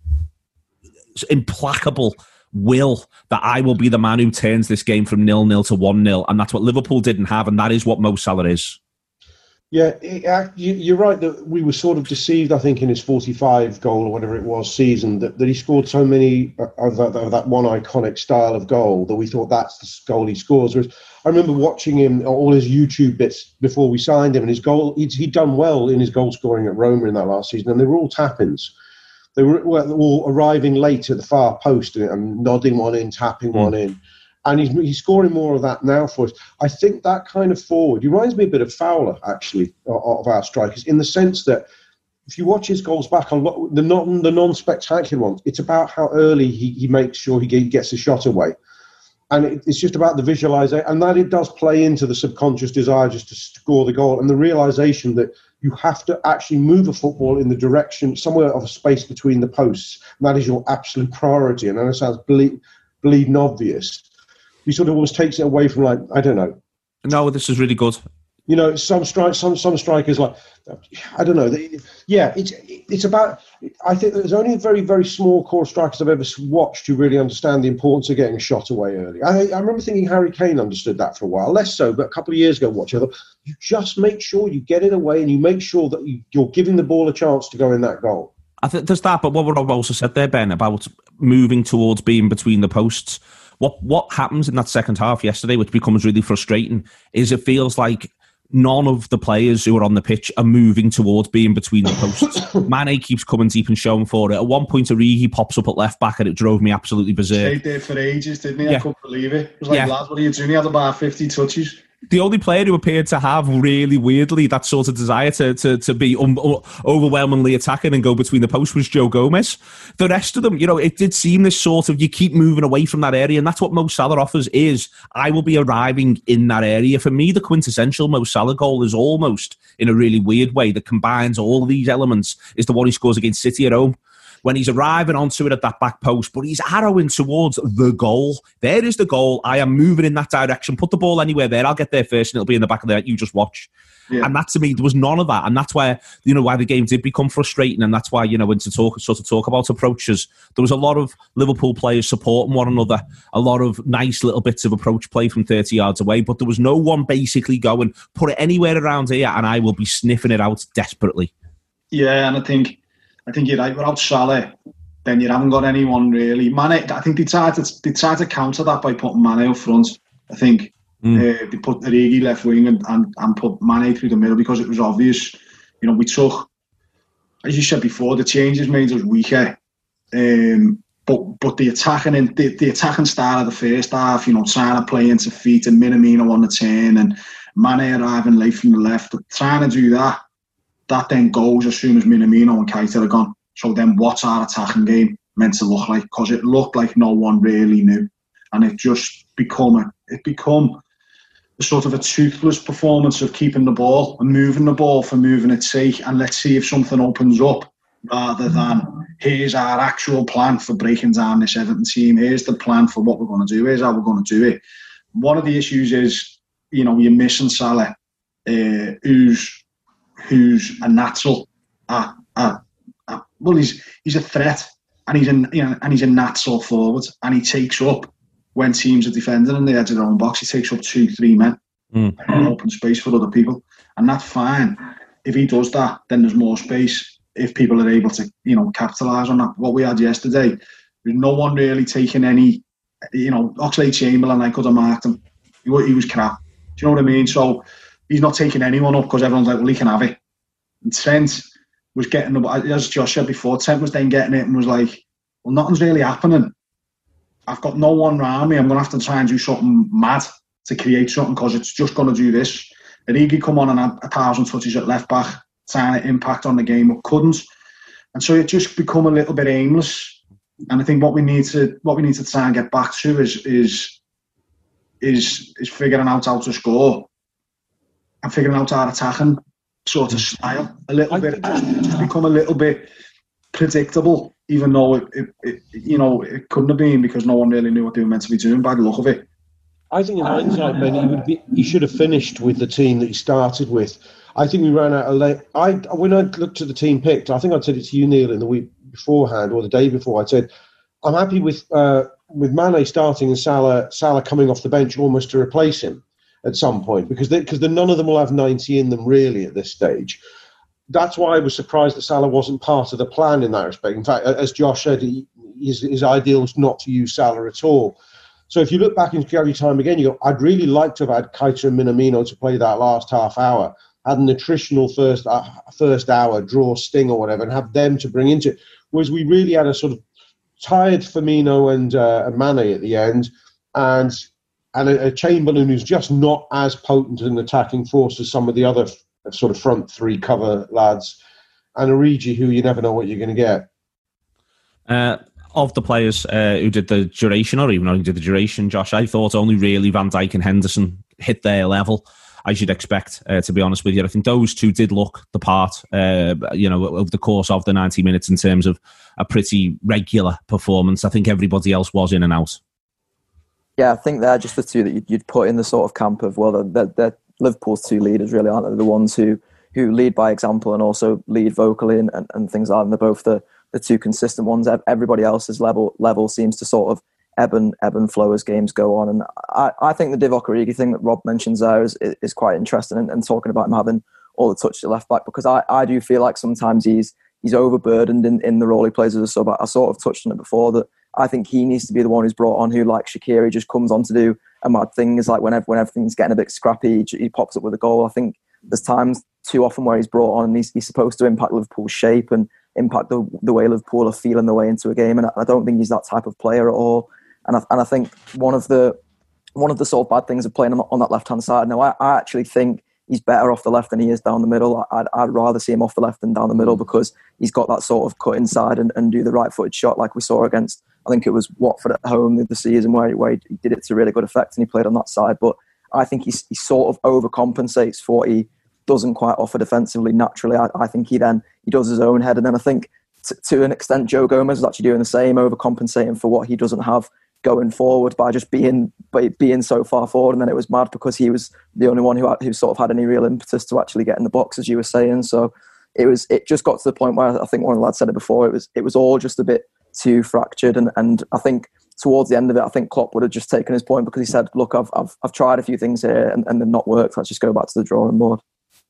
implacable will that I will be the man who turns this game from nil-nil to one-nil, and that's what Liverpool didn't have, and that is what Mo Salah is. Yeah, it, you're right that we were sort of deceived, I think, in his forty-five goal or whatever it was season, that, that he scored so many of that, of that one iconic style of goal that we thought that's the goal he scores. Whereas I remember watching him, all his YouTube bits before we signed him, and his goal, he'd, he'd done well in his goal scoring at Roma in that last season, and they were all tap-ins. They were all arriving late at the far post and nodding one in, tapping mm. one in. And he's, he's scoring more of that now for us. I think that kind of forward, he reminds me a bit of Fowler, actually, of our strikers, in the sense that if you watch his goals back, a lot, the, non, the non-spectacular ones, it's about how early he, he makes sure he gets a shot away. And it, it's just about the visualisation, and that it does play into the subconscious desire just to score the goal, and the realisation that you have to actually move a football in the direction, somewhere of a space between the posts. And that is your absolute priority. And I know it sounds ble- bleeding obvious. He sort of almost takes it away from, like, I don't know. No, this is really good. You know, some strike, some some strikers, like, I don't know. They, yeah, it's it's about. I think there's only a very very small core of strikers I've ever watched who really understand the importance of getting a shot away early. I, I remember thinking Harry Kane understood that for a while, less so, but a couple of years ago, watching, I thought, you just make sure you get it away and you make sure that you, you're giving the ball a chance to go in that goal. I think there's that, but what Rob also said there, Ben, about moving towards being between the posts. What what happens in that second half yesterday, which becomes really frustrating, is it feels like none of the players who are on the pitch are moving towards being between the posts. Mane keeps coming deep and showing for it. At one point, Origi pops up at left back and it drove me absolutely berserk. Stayed there for ages, didn't he? Yeah. I couldn't believe it. It was like, yeah. Lad, what are you doing? He had about fifty touches. The only player who appeared to have really weirdly that sort of desire to to, to be um, overwhelmingly attacking and go between the posts was Joe Gomez. The rest of them, you know, it did seem this sort of, you keep moving away from that area, and that's what Mo Salah offers is, I will be arriving in that area. For me, the quintessential Mo Salah goal is almost, in a really weird way, that combines all of these elements, is the one he scores against City at home. When he's arriving onto it at that back post, but he's arrowing towards the goal. There is the goal. I am moving in that direction. Put the ball anywhere there. I'll get there first and it'll be in the back of the net. You just watch. Yeah. And that, to me, there was none of that. And that's why, you know, why the game did become frustrating. And that's why, you know, when to talk, sort of talk about approaches, there was a lot of Liverpool players supporting one another, a lot of nice little bits of approach play from thirty yards away, but there was no one basically going, put it anywhere around here and I will be sniffing it out desperately. Yeah, and I think, I think you're right. Without Salah, then you haven't got anyone really. Mane, I think they tried to they tried to counter that by putting Mane up front. I think mm. uh, they put Origi left wing and, and and put Mane through the middle because it was obvious. You know, we took, as you said before, the changes made us weaker. Um, but but the attacking in, the, the attacking style of the first half, you know, trying to play into feet and Minamino on the turn and Mane arriving late from the left, trying to do that. That then goes as soon as Minamino and Keita are gone. So then what's our attacking game meant to look like? Because it looked like no one really knew. And it just become a, it become a sort of a toothless performance of keeping the ball and moving the ball for moving its sake. And let's see if something opens up rather than here's our actual plan for breaking down this Everton team. Here's the plan for what we're going to do. Here's how we're going to do it. One of the issues is, you know, you're missing Salah, uh, who's who's a natural, uh, uh, uh, well, he's he's a threat, and he's a you know, and he's a natural forward, and he takes up when teams are defending on the edge of their own box. He takes up two, three men, mm. and open space for other people, and that's fine. If he does that, then there's more space. If people are able to, you know, capitalise on that. What we had yesterday, there's no one really taking any, you know, Oxlade-Chamberlain, I could have marked him. He, he was crap. Do you know what I mean? So he's not taking anyone up because everyone's like, well, he can have it. And Trent was getting the, as Josh said before, Trent was then getting it and was like, well, nothing's really happening. I've got no one around me. I'm going to have to try and do something mad to create something because it's just going to do this. Origi come on and had a thousand touches at left back, trying to impact on the game, but couldn't. And so it just become a little bit aimless. And I think what we need to what we need to try and get back to is is is is figuring out how to score and figuring out our attacking sort of style a little I bit. It's just become a little bit predictable, even though it, it, it, you know, it couldn't have been because no one really knew what they were meant to be doing by the look of it. I think in hindsight, Ben, he would be, he should have finished with the team that he started with. I think we ran out of late. I when I looked at the team picked, I think I said it to you, Neil, in the week beforehand or the day before. I said I'm happy with uh, with Mane starting and Salah Salah coming off the bench almost to replace him at some point because because none of them will have ninety in them really at this stage. That's why I was surprised that Salah wasn't part of the plan in that respect. In fact, as Josh said, he, his, his ideal was not to use Salah at all. So if you look back into Gary time again, you go, I'd really like to have had Keita and Minamino to play that last half hour, had an attritional first uh, first hour, draw Sting or whatever, and have them to bring into it. Whereas we really had a sort of tired Firmino and, uh, and Mane at the end, and and a, a Chamberlain who's just not as potent an attacking force as some of the other f- sort of front three cover lads, and Origi who you never know what you're going to get. Uh, of the players uh, who did the duration, or even who did the duration, Josh, I thought only really Van Dijk and Henderson hit their level, as you'd expect, uh, to be honest with you. I think those two did look the part, uh, you know, over the course of the ninety minutes in terms of a pretty regular performance. I think everybody else was in and out. Yeah, I think they're just the two that you'd, you'd put in the sort of camp of, well, they're, they're Liverpool's two leaders, really, aren't they? The ones who, who lead by example and also lead vocally and, and, and things like that. And they're both the, the two consistent ones. Everybody else's level level seems to sort of ebb and, ebb and flow as games go on. And I, I think the Divock Origi thing that Rob mentions there is, is quite interesting, and, and talking about him having all the touch at left back, because I, I do feel like sometimes he's he's overburdened in, in the role he plays as a sub. I sort of touched on it before that I think he needs to be the one who's brought on, who, like Shaqiri, just comes on to do a mad thing. Is like whenever when everything's getting a bit scrappy, he, he pops up with a goal. I think there's times too often where he's brought on and he's, he's supposed to impact Liverpool's shape and impact the the way Liverpool are feeling their way into a game, and I, I don't think he's that type of player at all. And I, and I think one of the one of the sort of bad things of playing on, on that left hand side. Now, I, I actually think he's better off the left than he is down the middle. I'd, I'd rather see him off the left than down the middle, because he's got that sort of cut inside and, and do the right footed shot like we saw against, I think it was Watford at home the season where, where he did it to really good effect and he played on that side. But I think he's, he sort of overcompensates for what he doesn't quite offer defensively naturally. I, I think he then he does his own head, and then I think t- to an extent Joe Gomez is actually doing the same, overcompensating for what he doesn't have going forward by just being by being so far forward. And then it was mad because he was the only one who who sort of had any real impetus to actually get in the box, as you were saying. So it was it just got to the point where I think one of the lads said it before. It was it was all just a bit too fractured, and and I think towards the end of it, I think Klopp would have just taken his point, because he said, "Look, I've I've I've tried a few things here and, and they've not worked. Let's just go back to the drawing board."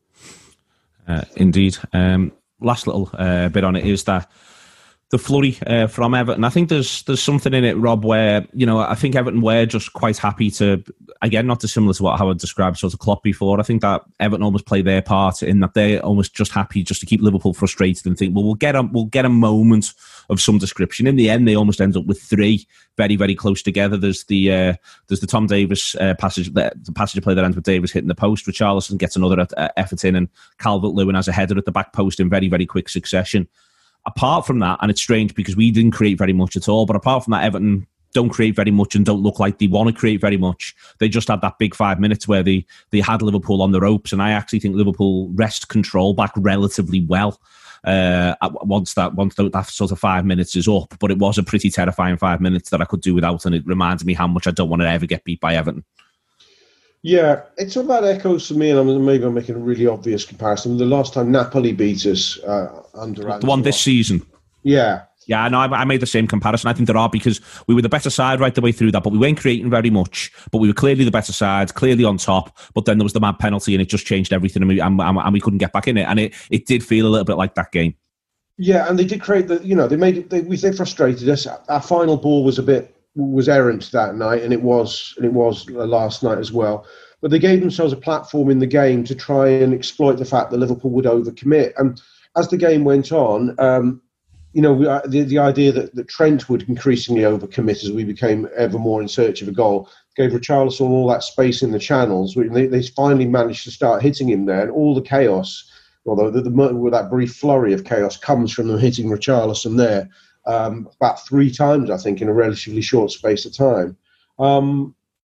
Uh, indeed. Um, last little uh, bit on it is that the flurry uh, from Everton. I think there's there's something in it, Rob, where, you know, I think Everton were just quite happy to, again, not dissimilar to what Howard described sort of Klopp before. I think that Everton almost play their part in that they're almost just happy just to keep Liverpool frustrated and think, well, we'll get a, we'll get a moment of some description. In the end, they almost end up with three very, very close together. There's the uh, there's the Tom Davis uh, passage, the, the passage of play that ends with Davis hitting the post. Richarlison gets another uh, effort in, and Calvert-Lewin has a header at the back post in very, very quick succession. Apart from that, and it's strange because we didn't create very much at all, but apart from that, Everton don't create very much and don't look like they want to create very much. They just had that big five minutes where they, they had Liverpool on the ropes, and I actually think Liverpool wrest control back relatively well uh, once that once that sort of five minutes is up. But it was a pretty terrifying five minutes that I could do without, and it reminds me how much I don't want to ever get beat by Everton. Yeah, it's about echoes for me, and I'm, maybe I'm making a really obvious comparison. The last time Napoli beat us uh, under the one this season. Yeah. Yeah, no, I, I made the same comparison. I think there are, because we were the better side right the way through that, but we weren't creating very much. But we were clearly the better side, clearly on top. But then there was the mad penalty, and it just changed everything, and we, and, and we couldn't get back in it. And it, it did feel a little bit like that game. Yeah, and they did create the, you know, they made it, they, they frustrated us. Our final ball was a bit, was errant that night, and it was, and it was last night as well. But they gave themselves a platform in the game to try and exploit the fact that Liverpool would overcommit. And as the game went on, um, you know, we, uh, the, the idea that, that Trent would increasingly overcommit as we became ever more in search of a goal gave Richarlison all that space in the channels. They, they finally managed to start hitting him there, and all the chaos, although the, the, the, that brief flurry of chaos comes from them hitting Richarlison there um, about three times, I think, in a relatively short space of time. Um,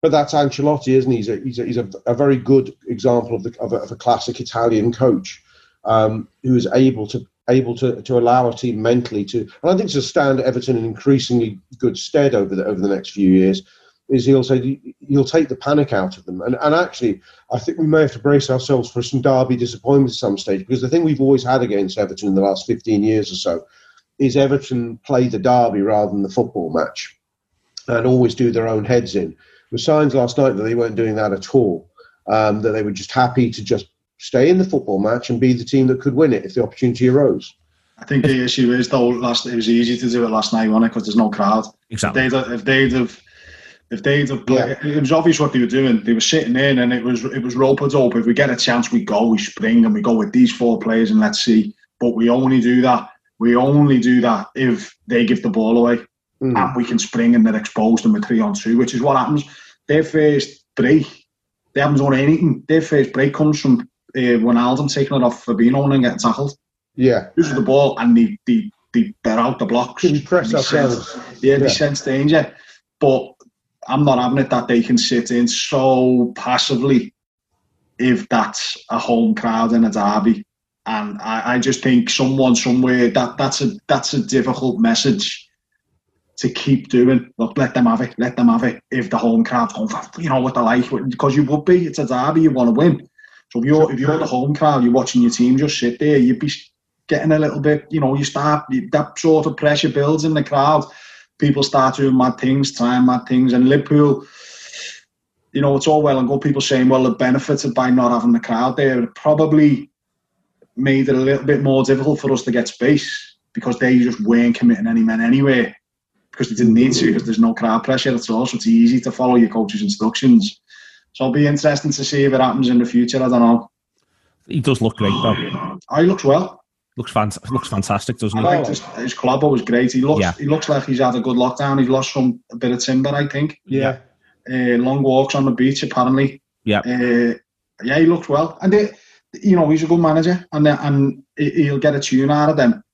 but that's Ancelotti, isn't he? He's a, he's a, he's a, a very good example of, the, of, a, of a classic Italian coach um, who is able to able to, to allow a team mentally to, and I think to stand Everton in increasingly good stead over the over the next few years, is he'll say he'll take the panic out of them. And and actually, I think we may have to brace ourselves for some derby disappointment at some stage, because the thing we've always had against Everton in the last fifteen years or so is Everton play the derby rather than the football match, and always do their own heads in. There were signs last night that they weren't doing that at all, um, that they were just happy to just stay in the football match and be the team that could win it if the opportunity arose. I think the issue is, though, last it was easy to do it last night, wasn't it? Because there's no crowd. Exactly. If they'd have, if they'd have, if they'd have played, yeah. It was obvious what they were doing. They were sitting in, and it was it was rope a dope. If we get a chance, we go, we spring, and we go with these four players, and let's see. But we only do that. We only do that if they give the ball away, mm. and we can spring, and they're exposed, and we're three on two, which is what happens. Their first break, they haven't done anything. Their first break comes from Uh, Wijnaldum taking it off Fabinho and getting tackled. Yeah. Loses the ball and they, they, they bear out the blocks. We press ourselves. Sense, yeah, they yeah. sense danger. But I'm not having it that they can sit in so passively if that's a home crowd in a derby. And I, I just think someone somewhere, that that's a that's a difficult message to keep doing. Look, let them have it. Let them have it. If the home crowd's going for, you know what they're like, because you would be. It's a derby. You want to win. So if you're if you're the home crowd, you're watching your team just sit there, you'd be getting a little bit, you know, you start, that sort of pressure builds in the crowd. People start doing mad things, trying mad things. And Liverpool, you know, it's all well and good people saying, well, they're benefited by not having the crowd there. It probably made it a little bit more difficult for us to get space, because they just weren't committing any men anyway, because they didn't need to, because there's no crowd pressure at all. So it's easy to follow your coach's instructions. So it'll be interesting to see if it happens in the future. I don't know. He does look great, though. Oh, he looks well. Looks fant- looks fantastic, doesn't he? I think his, his Klopper was great. He looks yeah. he looks like he's had a good lockdown. He's lost some a bit of timber, I think. Yeah. Uh, long walks on the beach, apparently. Yeah. Uh, yeah, he looks well, and they, you know, he's a good manager, and and he'll get a tune out of them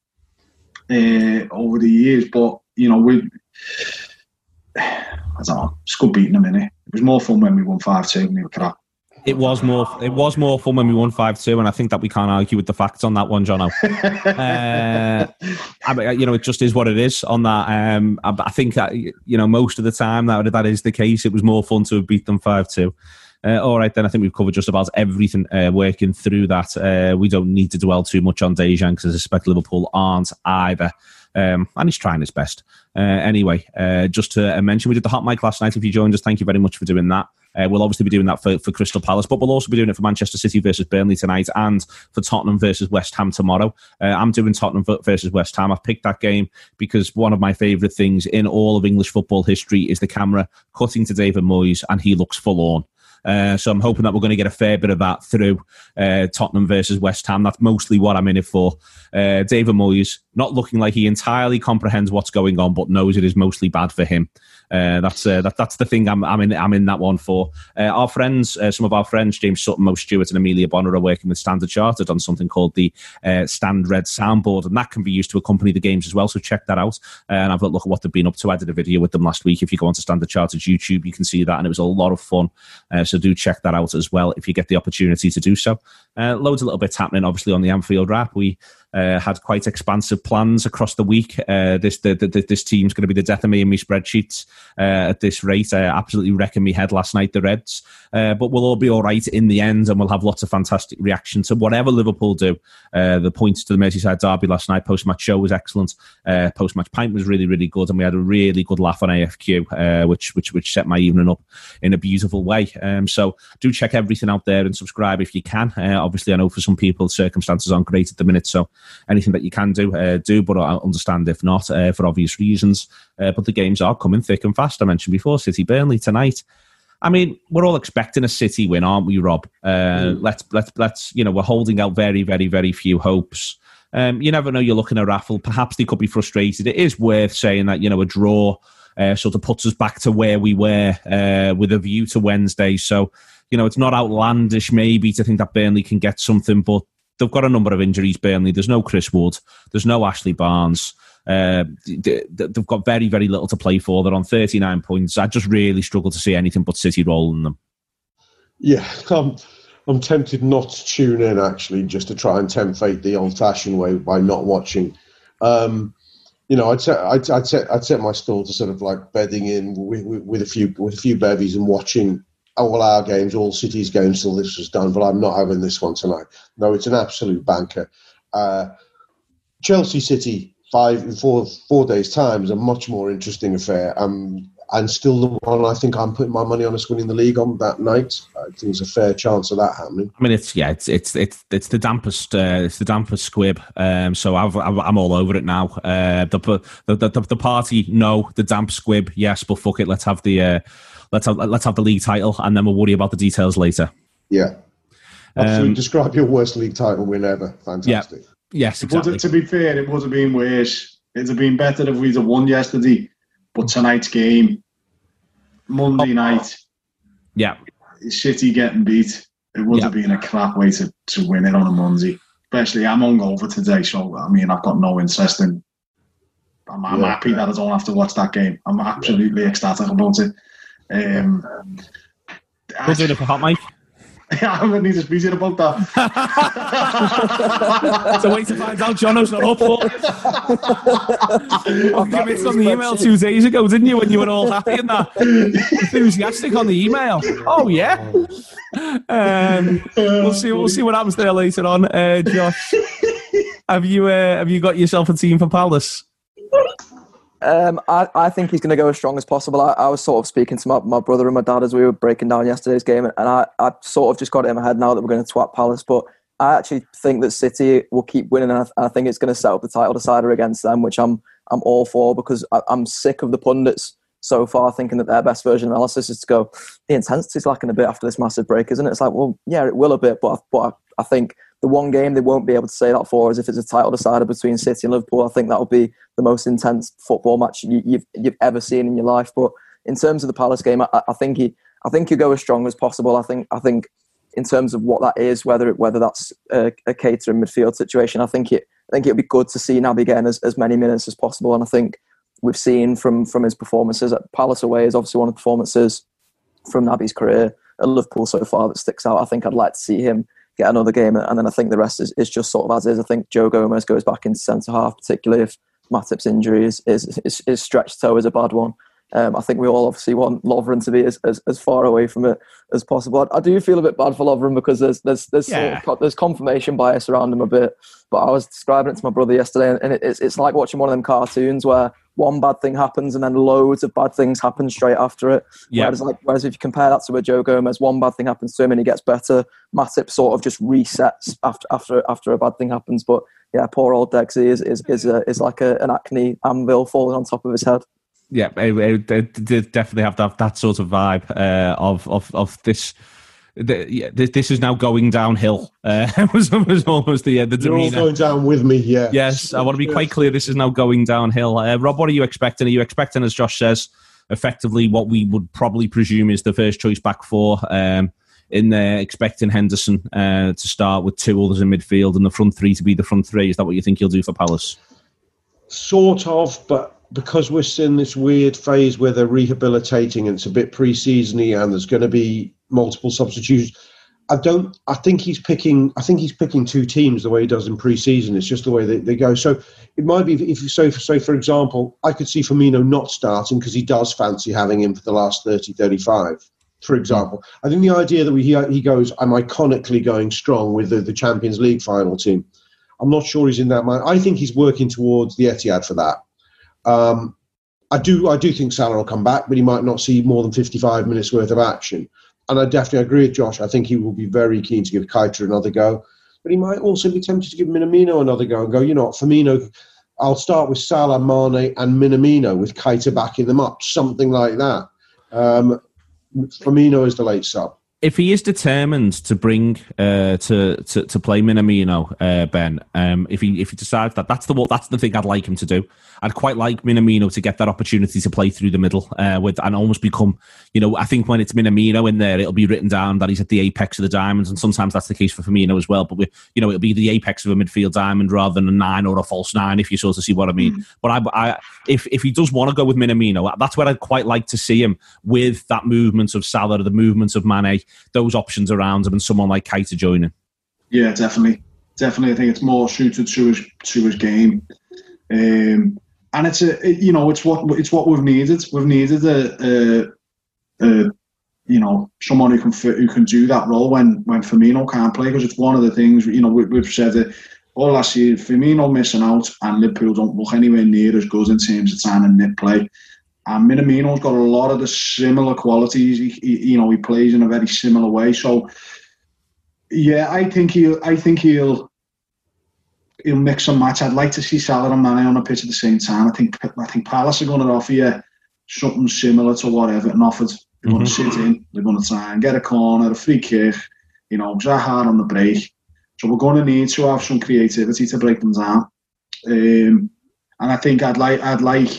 uh, over the years. But you know, we. I don't know. It's good beating them, innit? It was more fun when we won five two and we were crap. It was more. It was more fun when we won five two, and I think that we can't argue with the facts on that one, Jono. uh, I mean, you know, it just is what it is on that. Um, I, I think that, you know, most of the time that that is the case. It was more fun to have beat them five two. Uh, all right, then I think we've covered just about everything uh, working through that. Uh, we don't need to dwell too much on Dejan, because I suspect Liverpool aren't either. Um, and he's trying his best. Uh, anyway, uh, just to uh, mention, we did the hot mic last night. If you joined us, thank you very much for doing that. Uh, we'll obviously be doing that for, for Crystal Palace, but we'll also be doing it for Manchester City versus Burnley tonight, and for Tottenham versus West Ham tomorrow. Uh, I'm doing Tottenham versus West Ham. I've picked that game because one of my favourite things in all of English football history is the camera cutting to David Moyes, and he looks forlorn. Uh, so I'm hoping that we're going to get a fair bit of that through uh, Tottenham versus West Ham. That's mostly what I'm in it for. Uh, David Moyes not looking like he entirely comprehends what's going on, but knows it is mostly bad for him. Uh, that's uh, that, that's the thing I'm, I'm in. I'm in that one for. Uh, our friends, uh, some of our friends, James Sutton, Mo Stewart, and Amelia Bonner, are working with Standard Chartered on something called the uh, Stand Red soundboard, and that can be used to accompany the games as well. So check that out. Uh, and I've got a look at what they've been up to. I did a video with them last week. If you go onto Standard Chartered's YouTube, you can see that, and it was a lot of fun. Uh, so do check that out as well if you get the opportunity to do so. Uh, loads of little bits happening, obviously, on the Anfield Wrap. We uh, had quite expansive plans across the week. Uh, this the, the, this team's going to be the death of me and me spreadsheets uh, at this rate. Uh, absolutely wrecking me head last night, the Reds. Uh, but we'll all be all right in the end, and we'll have lots of fantastic reaction to whatever Liverpool do. Uh, the points to the Merseyside derby last night, post-match show was excellent. Uh, post-match pint was really, really good, and we had a really good laugh on A F Q, uh, which which which set my evening up in a beautiful way. Um, so do check everything out there and subscribe if you can. Uh, obviously, I know for some people circumstances aren't great at the minute, so anything that you can do, uh, do, but I understand if not, uh, for obvious reasons. Uh, but the games are coming thick and fast. I mentioned before, City Burnley tonight. I mean, we're all expecting a City win, aren't we, Rob? Uh, mm. Let's let's let's you know, we're holding out very, very, very few hopes. Um, you never know. You're looking at raffle. Perhaps they could be frustrated. It is worth saying that, you know, a draw uh, sort of puts us back to where we were uh, with a view to Wednesday. So, you know, it's not outlandish maybe to think that Burnley can get something, but they've got a number of injuries, Burnley. There's no Chris Wood. There's no Ashley Barnes. Uh, they've got very, very little to play for. They're on thirty-nine points. I just really struggle to see anything but City rolling them. Yeah, I'm, I'm tempted not to tune in, actually, just to try and tempt fate the old-fashioned way by not watching. Um, you know, I'd set, I'd, I'd, set, I'd set my stall to sort of like bedding in with, with, with a few with a few bevies and watching all our games, all City's games till this was done, but I'm not having this one tonight. No, it's an absolute banker. Uh, Chelsea City, five in four, four days' time, is a much more interesting affair. Um, and still the one I think I'm putting my money on us winning the league on that night. I think there's a fair chance of that happening. I mean, it's yeah, it's it's it's it's the dampest, uh, it's the dampest squib. Um, so I've, I've, I'm all over it now. Uh, the, the the the party, no, the damp squib, yes, but fuck it, let's have the uh, let's have let's have the league title, and then we'll worry about the details later. Yeah, absolutely. Um, Describe your worst league title win ever. Fantastic. Yeah. Yes, exactly. To be fair, it would have been worse. It'd have been better if we'd have won yesterday. But tonight's game, Monday night, yeah, City getting beat, it would yeah. have been a crap way to, to win it on a Monday. Especially, I'm hungover today, so I mean, I've got no interest in. I'm, I'm yeah. happy that I don't have to watch that game. I'm absolutely yeah. ecstatic about it. Um, We'll do it for Hot Mike. Yeah, I would need to speak about that. It's a way to find out Jono's not up for it. You missed on the email two days ago, didn't you, when you were all happy and that? Enthusiastic on the email. Oh, yeah. Um, we'll see We'll see what happens there later on. Uh, Josh, have you, uh, have you got yourself a team for Palace? Um, I, I think he's going to go as strong as possible. I, I was sort of speaking to my, my brother and my dad as we were breaking down yesterday's game, and I, I sort of just got it in my head now that we're going to twat Palace, but I actually think that City will keep winning, and I, I think it's going to set up the title decider against them, which I'm I'm all for, because I, I'm sick of the pundits so far thinking that their best version of analysis is to go, the intensity's lacking a bit after this massive break, isn't it? It's like, well, yeah, it will a bit, but, but I, I think the one game they won't be able to say that for is if it's a title decider between City and Liverpool. I think that will be the most intense football match you, you've you've ever seen in your life. But in terms of the Palace game, I, I think he I think you go as strong as possible. I think I think in terms of what that is, whether whether that's a, a catering midfield situation, I think it I think it'd be good to see Naby getting as, as many minutes as possible. And I think we've seen from from his performances at Palace away is obviously one of the performances from Naby's career at Liverpool so far that sticks out. I think I'd like to see him get another game, and then I think the rest is, is just sort of as is. I think Joe Gomez goes back into centre half, particularly if Matip's injury is is, is, is stretched toe is a bad one. Um, I think we all obviously want Lovren to be as, as, as far away from it as possible. I, I do feel a bit bad for Lovren because there's there's there's, yeah. sort of, there's confirmation bias around him a bit. But I was describing it to my brother yesterday, and it, it's it's like watching one of them cartoons where one bad thing happens and then loads of bad things happen straight after it. Yeah. Whereas, like, whereas if you compare that to a Joe Gomez, one bad thing happens to him and he gets better. Matip sort of just resets after after after a bad thing happens. But yeah, poor old Dexy is is is, a, is like a, an acne anvil falling on top of his head. Yeah, it, it, it did definitely have that, that sort of vibe uh, of of of this. The, yeah, this, this is now going downhill. Uh, it was, it was almost the uh, the You're demeanor. all going down with me, yeah. Yes, I want to be quite clear. This is now going downhill. Uh, Rob, what are you expecting? Are you expecting, as Josh says, effectively what we would probably presume is the first choice back four? Um, in there, expecting Henderson uh, to start with two others in midfield and the front three to be the front three. Is that what you think he'll do for Palace? Sort of, but because we're in this weird phase where they're rehabilitating and it's a bit pre-seasony and there's going to be multiple substitutions, I don't. I think he's picking. I think he's picking two teams the way he does in pre-season. It's just the way they, they go. So it might be if you so for so for example, I could see Firmino not starting because he does fancy having him for the last thirty, thirty-five. For example, I think the idea that we, he he goes, I'm iconically going strong with the, the Champions League final team. I'm not sure he's in that mind. I think he's working towards the Etihad for that. Um, I do I do think Salah will come back, but he might not see more than fifty-five minutes worth of action. And I definitely agree with Josh. I think he will be very keen to give Keita another go. But he might also be tempted to give Minamino another go and go, you know what, Firmino, I'll start with Salah, Mane and Minamino with Keita backing them up, something like that. Um, Firmino is the late sub. if he is determined to bring uh, to, to to play Minamino, uh, Ben, um, if he if he decides that that's the that's the thing I'd like him to do. I'd quite like Minamino to get that opportunity to play through the middle uh, with and almost become, you know, I think when it's Minamino in there, it'll be written down that he's at the apex of the diamonds, and sometimes that's the case for Firmino as well. But we, you know, it'll be the apex of a midfield diamond rather than a nine or a false nine, if you sort of see what I mean. Mm. But I, I, if if he does want to go with Minamino, that's where I'd quite like to see him with that movement of Salah, the movement of Mane, those options around him, and someone like Keita joining. Yeah, definitely, definitely. I think it's more suited to his to his game. Um, And it's a, it, you know, it's what it's what we've needed. We've needed a, a, a you know, someone who can fit, who can do that role when when Firmino can't play, because it's one of the things, you know, we, we've said it all last year. Firmino missing out, and Liverpool don't look anywhere near as good in terms of time and net play. And Minamino's got a lot of the similar qualities. He, he, you know, he plays in a very similar way. So, yeah, I think he'll. I think he'll. He'll mix and match. I'd like to see Salah and Mane on the pitch at the same time. I think I think Palace are going to offer you something similar to what Everton offered. They're mm-hmm. going to sit in. They're going to try and get a corner, a free kick. You know, Zaha on the break. So we're going to need to have some creativity to break them down. Um, and I think I'd like I'd like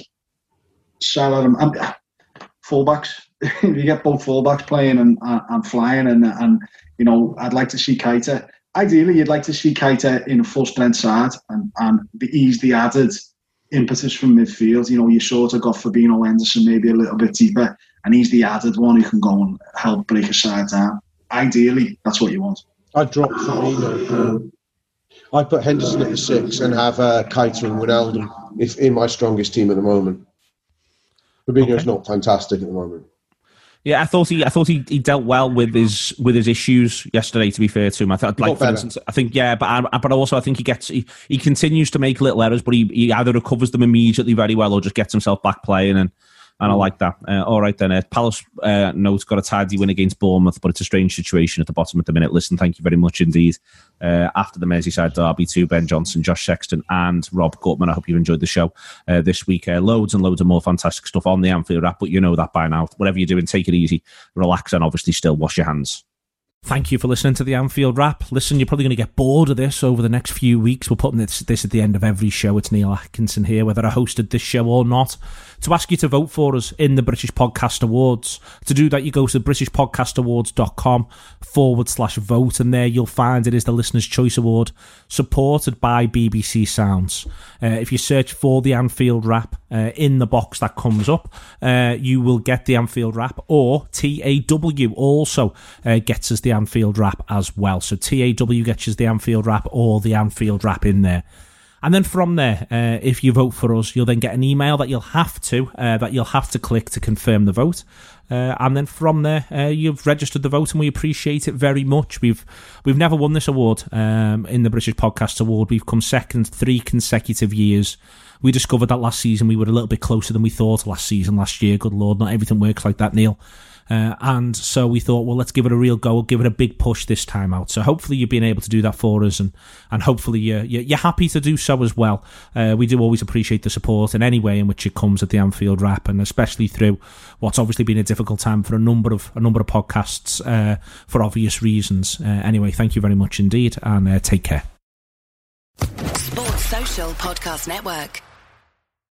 Salah and, and fullbacks. If you get both fullbacks playing and and, and flying, and and you know, I'd like to see Keita. Ideally, you'd like to see Keita in a full-strength side and, and ease the added impetus from midfield. You know, you sort of got Fabinho, Henderson maybe a little bit deeper, and he's the added one who can go and help break a side down. Ideally, that's what you want. I'd drop Fabinho. I'd put Henderson at the six and have uh, Keita and Wijnaldum if in my strongest team at the moment. Fabinho's okay. Not fantastic at the moment. Yeah, I thought he, I thought he, he dealt well with his with his issues yesterday. To be fair to him, I thought, like for instance, I think yeah, but I, but also I think he gets he, he continues to make little errors, but he, he either recovers them immediately very well or just gets himself back playing, and and I like that. Uh, all right then, uh, Palace uh, notes got a tidy win against Bournemouth, but it's a strange situation at the bottom at the minute. Listen, thank you very much indeed. Uh, after the Merseyside derby, to Ben Johnson, Josh Sexton, and Rob Gutman. I hope you've enjoyed the show uh, this week. Uh, loads and loads of more fantastic stuff on the Anfield app, but you know that by now. Whatever you're doing, take it easy, relax, and obviously still wash your hands. Thank you for listening to the Anfield Wrap. Listen, you're probably going to get bored of this over the next few weeks. We're putting this, this at the end of every show. It's Neil Atkinson here, whether I hosted this show or not, to ask you to vote for us in the British Podcast Awards. To do that, you go to britishpodcastawards.com forward slash vote, and there you'll find it is the Listener's Choice Award, supported by B B C Sounds. Uh, if you search for the Anfield Wrap uh, in the box that comes up, uh, you will get the Anfield Wrap, or T A W also uh, gets us the Anfield Wrap as well. So T A W gets us the Anfield Wrap or the Anfield Wrap in there. And then from there, uh, if you vote for us, you'll then get an email that you'll have to uh, that you'll have to click to confirm the vote. Uh, and then from there, uh, you've registered the vote, and we appreciate it very much. We've we've never won this award um, in the British Podcast Award. We've come second three consecutive years. We discovered that last season we were a little bit closer than we thought last season, last year. Good Lord, not everything works like that, Neil. Uh, and so we thought, well, let's give it a real go, give it a big push this time out. So hopefully you've been able to do that for us, and, and hopefully you're, you're happy to do so as well. Uh, we do always appreciate the support in any way in which it comes at the Anfield Wrap, and especially through what's obviously been a difficult time for a number of a number of podcasts uh, for obvious reasons. Uh, anyway, thank you very much indeed, and uh, take care. Sports Social Podcast Network.